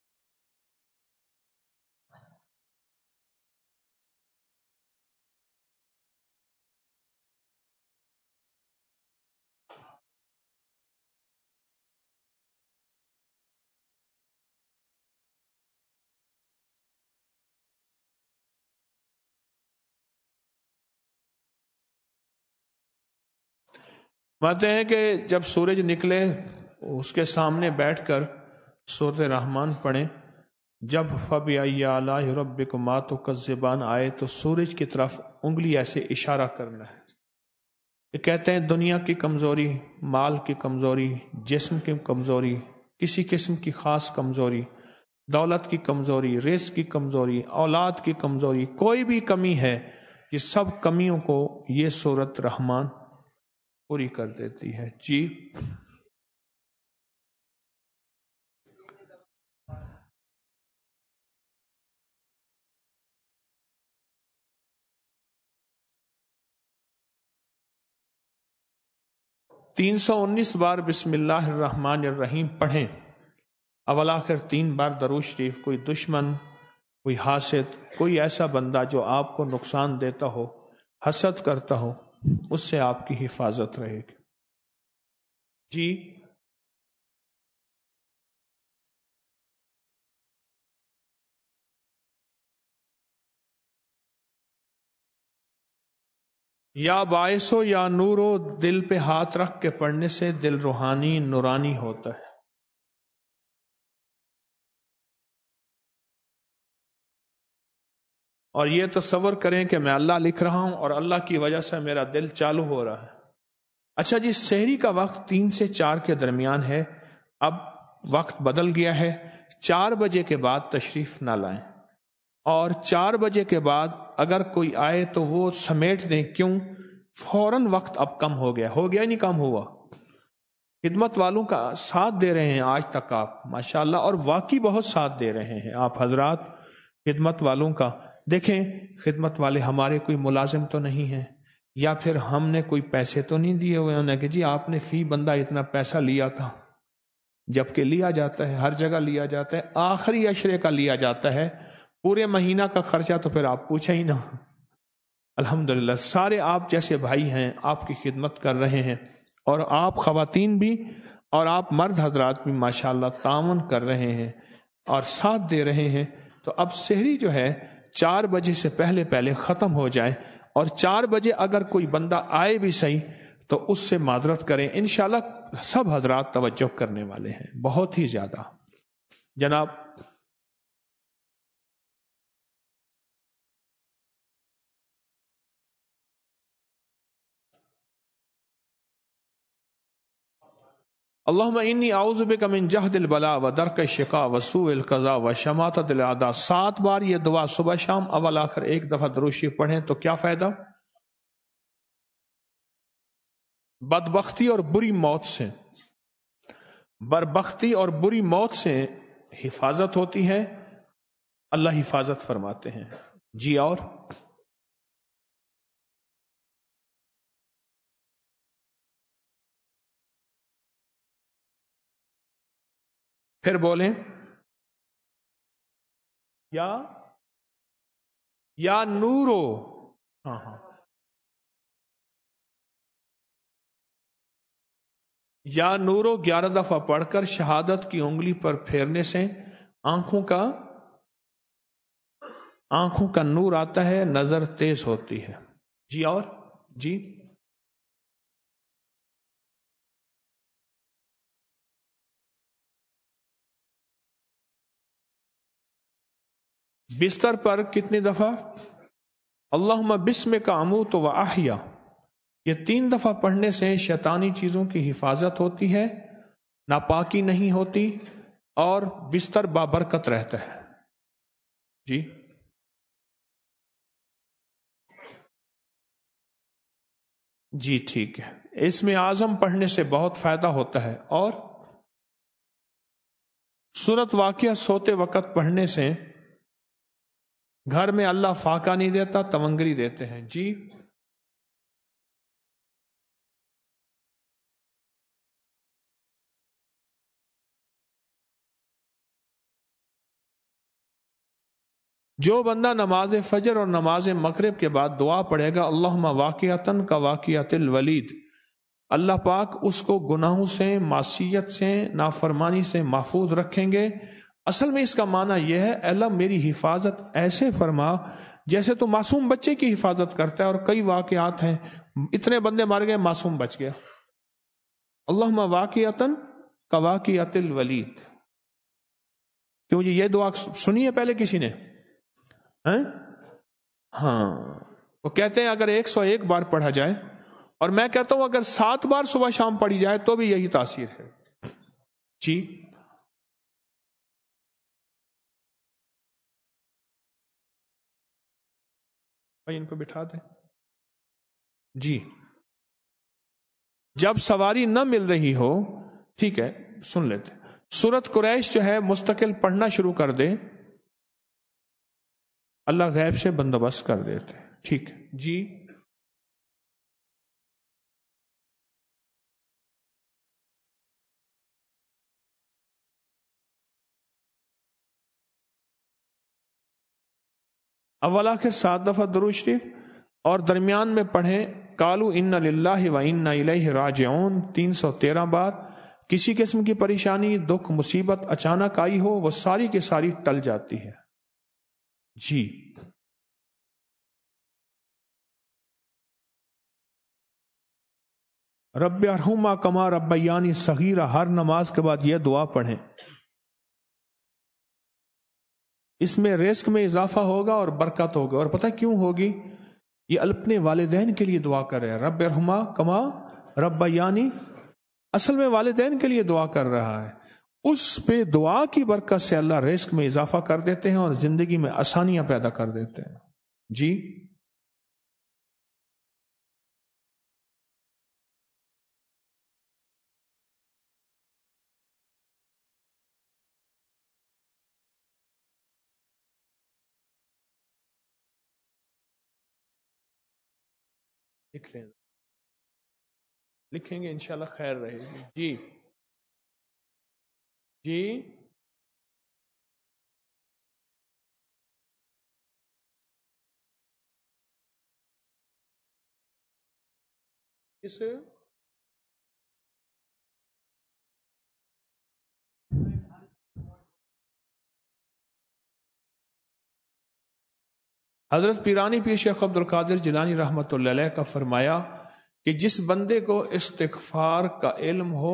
'مانتے ہیں کہ جب سورج نکلے اس کے سامنے بیٹھ کر سورۃ رحمان پڑھیں. جب فَبِأَيِّ آلَاءِ رَبِّكُمَا تُكَذِّبَانِ آئے تو سورج کی طرف انگلی ایسے اشارہ کرنا ہے. یہ کہتے ہیں دنیا کی کمزوری، مال کی کمزوری، جسم کی کمزوری، کسی قسم کی خاص کمزوری، دولت کی کمزوری، رزق کی کمزوری، اولاد کی کمزوری، کوئی بھی کمی ہے، یہ سب کمیوں کو یہ سورۃ رحمان پوری کر دیتی ہے. جی. 319 بار بسم اللہ الرحمن الرحیم پڑھیں. اول آخر 3 بار درود شریف. کوئی دشمن، کوئی حاسد، کوئی ایسا بندہ جو آپ کو نقصان دیتا ہو، حسد کرتا ہو، اس سے آپ کی حفاظت رہے گی. جی. یا باعث ہو یا نور ہو، دل پہ ہاتھ رکھ کے پڑھنے سے دل روحانی نورانی ہوتا ہے. اور یہ تصور کریں کہ میں اللہ لکھ رہا ہوں اور اللہ کی وجہ سے میرا دل چالو ہو رہا ہے. اچھا جی، سحری کا وقت 3 سے 4 کے درمیان ہے. اب وقت بدل گیا ہے. 4 بجے کے بعد تشریف نہ لائیں، اور 4 بجے کے بعد اگر کوئی آئے تو وہ سمیٹ دیں. کیوں؟ فوراً وقت اب کم ہو گیا ہی نہیں کم ہوا. خدمت والوں کا ساتھ دے رہے ہیں آج تک آپ، ماشاءاللہ، اور واقعی بہت ساتھ دے رہے ہیں آپ حضرات خدمت والوں کا. دیکھیں، خدمت والے ہمارے کوئی ملازم تو نہیں ہیں، یا پھر ہم نے کوئی پیسے تو نہیں دیے ہوئے انہیں کہ جی آپ نے فی بندہ اتنا پیسہ لیا تھا، جبکہ لیا جاتا ہے، ہر جگہ لیا جاتا ہے، آخری عشرے کا لیا جاتا ہے. پورے مہینہ کا خرچہ تو پھر آپ پوچھیں ہی نہ. الحمدللہ سارے آپ جیسے بھائی ہیں آپ کی خدمت کر رہے ہیں، اور آپ خواتین بھی اور آپ مرد حضرات بھی ماشاءاللہ تعاون کر رہے ہیں اور ساتھ دے رہے ہیں. تو اب سحری جو ہے 4 بجے سے پہلے پہلے ختم ہو جائے، اور 4 بجے اگر کوئی بندہ آئے بھی صحیح تو اس سے معذرت کریں. انشاءاللہ سب حضرات توجہ کرنے والے ہیں بہت ہی زیادہ. جناب اللہم انی اعوذ بک من جہد البلاء و درک الشقاء و سوء القضاء و شماتۃ الاعداء. 7 بار یہ دعا صبح شام اول آخر 1 دفعہ درود شریف پڑھیں تو کیا فائدہ؟ بدبختی اور بری موت سے، بربختی اور بری موت سے حفاظت ہوتی ہے، اللہ حفاظت فرماتے ہیں۔ جی اور پھر بولیں یا نورو، ہاں ہاں، یا نورو 11 دفعہ پڑھ کر شہادت کی انگلی پر پھیرنے سے آنکھوں کا نور آتا ہے، نظر تیز ہوتی ہے۔ جی اور جی بستر پر کتنی دفعہ؟ اللہم بسمک اموت و احیا، یہ 3 دفعہ پڑھنے سے شیطانی چیزوں کی حفاظت ہوتی ہے، ناپاکی نہیں ہوتی اور بستر بابرکت رہتا ہے۔ جی جی ٹھیک ہے، اس میں اعظم پڑھنے سے بہت فائدہ ہوتا ہے، اور سورت واقعہ سوتے وقت پڑھنے سے گھر میں اللہ فاقہ نہیں دیتا، تونگری دیتے ہیں۔ جی جو بندہ نماز فجر اور نماز مغرب کے بعد دعا پڑھے گا اللہم واقعتاً کا واقعۃ الولید، اللہ پاک اس کو گناہوں سے، معصیت سے، نافرمانی سے محفوظ رکھیں گے۔ اصل میں اس کا معنی یہ ہے، اے اللہ میری حفاظت ایسے فرما جیسے تو معصوم بچے کی حفاظت کرتا ہے، اور کئی واقعات ہیں، اتنے بندے مر گئے، معصوم بچ گیا۔ اللہم واقعتاً کا واقعۃ الولید، کیوں جی یہ دعا سنی ہے پہلے کسی نے؟ ہاں، وہ کہتے ہیں اگر 101 بار پڑھا جائے، اور میں کہتا ہوں اگر 7 بار صبح شام پڑھی جائے تو بھی یہی تاثیر ہے۔ جی بھائی ان کو بٹھا دیں۔ جی جب سواری نہ مل رہی ہو، ٹھیک ہے سن لیتے، سورت قریش جو ہے مستقل پڑھنا شروع کر دے، اللہ غیب سے بندوبست کر دیتے۔ ٹھیک ہے جی اول آخر 7 دفعہ درود شریف، اور درمیان میں پڑھیں قالو ان للہ و انا الیہ راجعون 313 بار۔ کسی قسم کی پریشانی، دکھ، مصیبت اچانک آئی ہو، وہ ساری کی ساری ٹل جاتی ہے۔ جی رب ارحمہ کما ربیانی صغیرہ، ہر نماز کے بعد یہ دعا پڑھیں، اس میں رزق میں اضافہ ہوگا اور برکت ہوگا۔ اور پتہ کیوں ہوگی؟ یہ اپنے والدین کے لیے دعا کر رہے ہیں، رب ارحمہ کما ربیانی، اصل میں والدین کے لیے دعا کر رہا ہے، اس پہ دعا کی برکت سے اللہ رزق میں اضافہ کر دیتے ہیں اور زندگی میں آسانیاں پیدا کر دیتے ہیں۔ جی لکھ لیں، لکھیں گے انشاءاللہ خیر رہے گی۔ جی جی اس حضرت پیرانی پیر شیخ عبد القادر جیلانی رحمۃ اللہ علیہ کا فرمایا کہ جس بندے کو استغفار کا علم ہو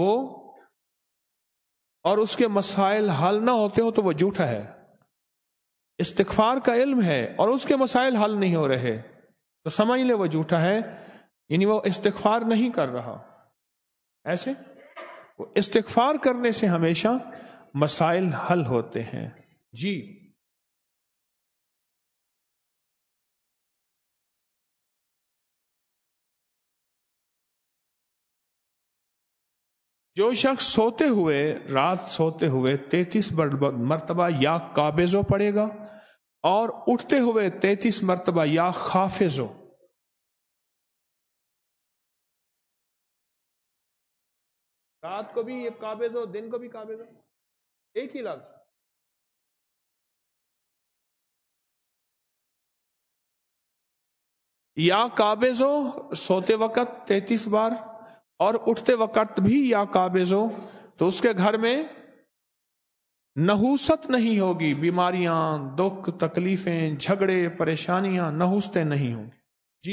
اور اس کے مسائل حل نہ ہوتے ہو تو وہ جھوٹا ہے۔ استغفار کا علم ہے اور اس کے مسائل حل نہیں ہو رہے تو سمجھ لے وہ جھوٹا ہے، یعنی وہ استغفار نہیں کر رہا۔ ایسے وہ استغفار کرنے سے ہمیشہ مسائل حل ہوتے ہیں۔ جی جو شخص سوتے ہوئے رات سوتے ہوئے 33 مرتبہ یا قابضو پڑھے گا اور اٹھتے ہوئے 33 مرتبہ یا خافضو، رات کو بھی یہ قابض ہو دن کو بھی قابض ہو، ایک ہی لفظ. یا قابض ہو سوتے وقت 33 بار اور اٹھتے وقت بھی یا قابض ہو، تو اس کے گھر میں نحوست نہیں ہوگی، بیماریاں، دکھ، تکلیفیں، جھگڑے، پریشانیاں، نحوستیں نہیں ہوں گی. جی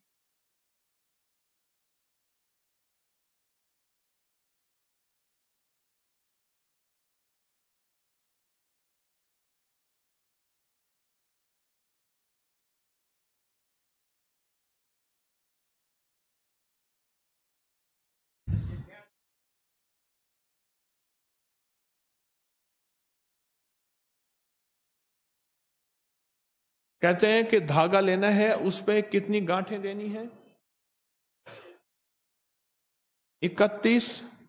کہتے ہیں کہ دھاگا لینا ہے، اس پہ کتنی گانٹھیں دینی ہیں؟ 31.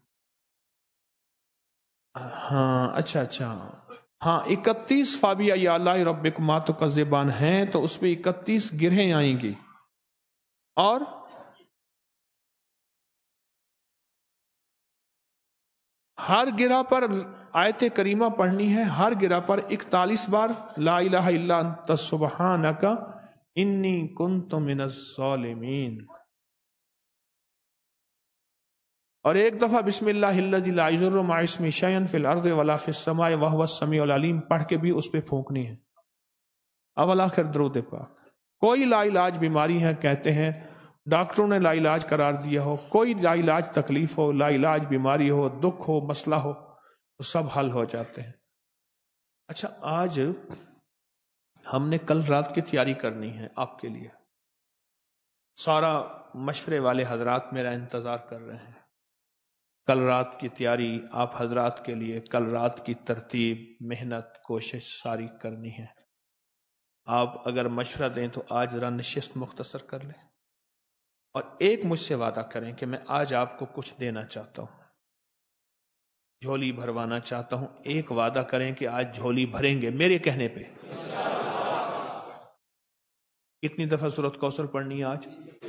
ہاں اچھا ہاں 31 فابیا یا اللہ ربکما تکذبان ہیں، تو اس پہ 31 گرہیں آئیں گی. اور ہر گرہ پر آیت کریمہ پڑھنی ہے، ہر گرہ پر 41 بار لا الہ الا انت سبحانک انی کنت من الظالمین، اور ایک دفعہ بسم اللہ الذی لا یضر مع اسمہ شیئا فی الارض ولا فی السماء وہو السمیع العلیم پڑھ کے بھی اس پہ پھونکنی ہے. اول آخر درود پاک. کوئی لا علاج بیماری ہے، کہتے ہیں ڈاکٹروں نے لا علاج قرار دیا ہو، کوئی لا علاج تکلیف ہو، لا علاج بیماری ہو، دکھ ہو، مسئلہ ہو، تو سب حل ہو جاتے ہیں. اچھا آج ہم نے کل رات کی تیاری کرنی ہے آپ کے لیے. سارا مشورے والے حضرات میرا انتظار کر رہے ہیں. کل رات کی تیاری آپ حضرات کے لیے، کل رات کی ترتیب، محنت، کوشش ساری کرنی ہے. آپ اگر مشورہ دیں تو آج ذرا نشست مختصر کر لیں، اور ایک مجھ سے وعدہ کریں کہ میں آج آپ کو کچھ دینا چاہتا ہوں، جھولی بھروانا چاہتا ہوں. ایک وعدہ کریں کہ آج جھولی بھریں گے میرے کہنے پہ. کتنی دفعہ سورۃ کوثر پڑھنی ہے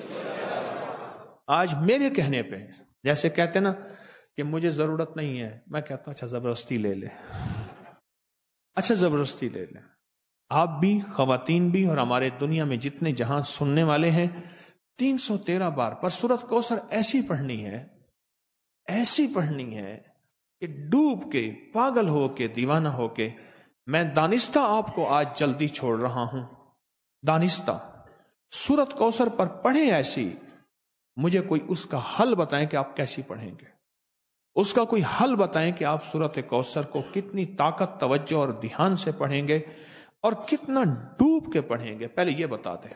آج میرے کہنے پہ. جیسے کہتے نا کہ مجھے ضرورت نہیں ہے، میں کہتا ہوں اچھا زبردستی لے لے، اچھا زبردستی لے لے. آپ بھی، خواتین بھی، اور ہمارے دنیا میں جتنے جہاں سننے والے ہیں 313 بار پر سورۃ کوثر ایسی پڑھنی ہے، ایسی پڑھنی ہے کہ ڈوب کے، پاگل ہو کے، دیوانہ ہو کے. میں دانستہ آپ کو آج جلدی چھوڑ رہا ہوں، دانستہ. سورۃ کوثر پر پڑھیں ایسی. مجھے کوئی اس کا حل بتائیں کہ آپ کیسی پڑھیں گے، اس کا کوئی حل بتائیں کہ آپ سورۃ کوثر کو کتنی طاقت، توجہ اور دھیان سے پڑھیں گے اور کتنا ڈوب کے پڑھیں گے. پہلے یہ بتا دیں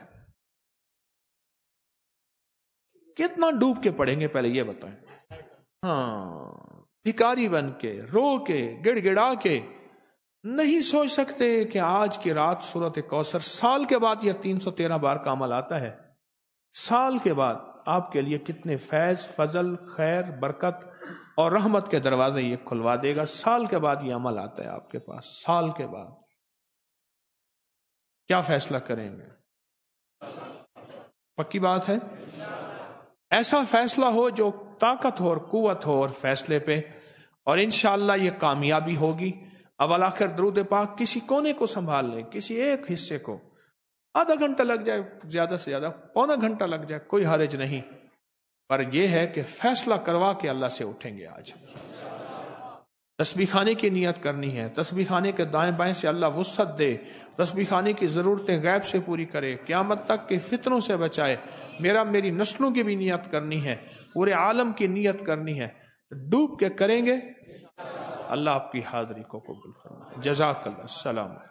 کتنا ڈوب کے پڑھیں گے، پہلے یہ بتائیں. ہاں بھکاری بن کے، رو کے، گڑ گڑا کے نہیں سوچ سکتے کہ آج کی رات سورۃ کوثر سال کے بعد یہ 313 بار کا عمل آتا ہے. سال کے بعد آپ کے لیے کتنے فیض، فضل، خیر، برکت اور رحمت کے دروازے یہ کھلوا دے گا. سال کے بعد یہ عمل آتا ہے آپ کے پاس، سال کے بعد. کیا فیصلہ کریں گے؟ پکی بات ہے، ایسا فیصلہ ہو جو طاقت ہو اور قوت ہو اور فیصلے پہ، اور انشاءاللہ یہ کامیابی ہوگی. اول آخر درود پاک کسی کونے کو سنبھال لیں، کسی ایک حصے کو. آدھا گھنٹہ لگ جائے، زیادہ سے زیادہ پونا گھنٹہ لگ جائے، کوئی حرج نہیں. پر یہ ہے کہ فیصلہ کروا کے اللہ سے اٹھیں گے. آج تسبیح خانے کی نیت کرنی ہے، تسبیح خانے کے دائیں بائیں سے اللہ وسعت دے، تسبیح خانے کی ضرورتیں غیب سے پوری کرے، قیامت تک کے فتنوں سے بچائے. میری نسلوں کی بھی نیت کرنی ہے، پورے عالم کی نیت کرنی ہے. ڈوب کے کریں گے، اللہ آپ کی حاضری کو قبول فرمائے. جزاک اللہ. السلام.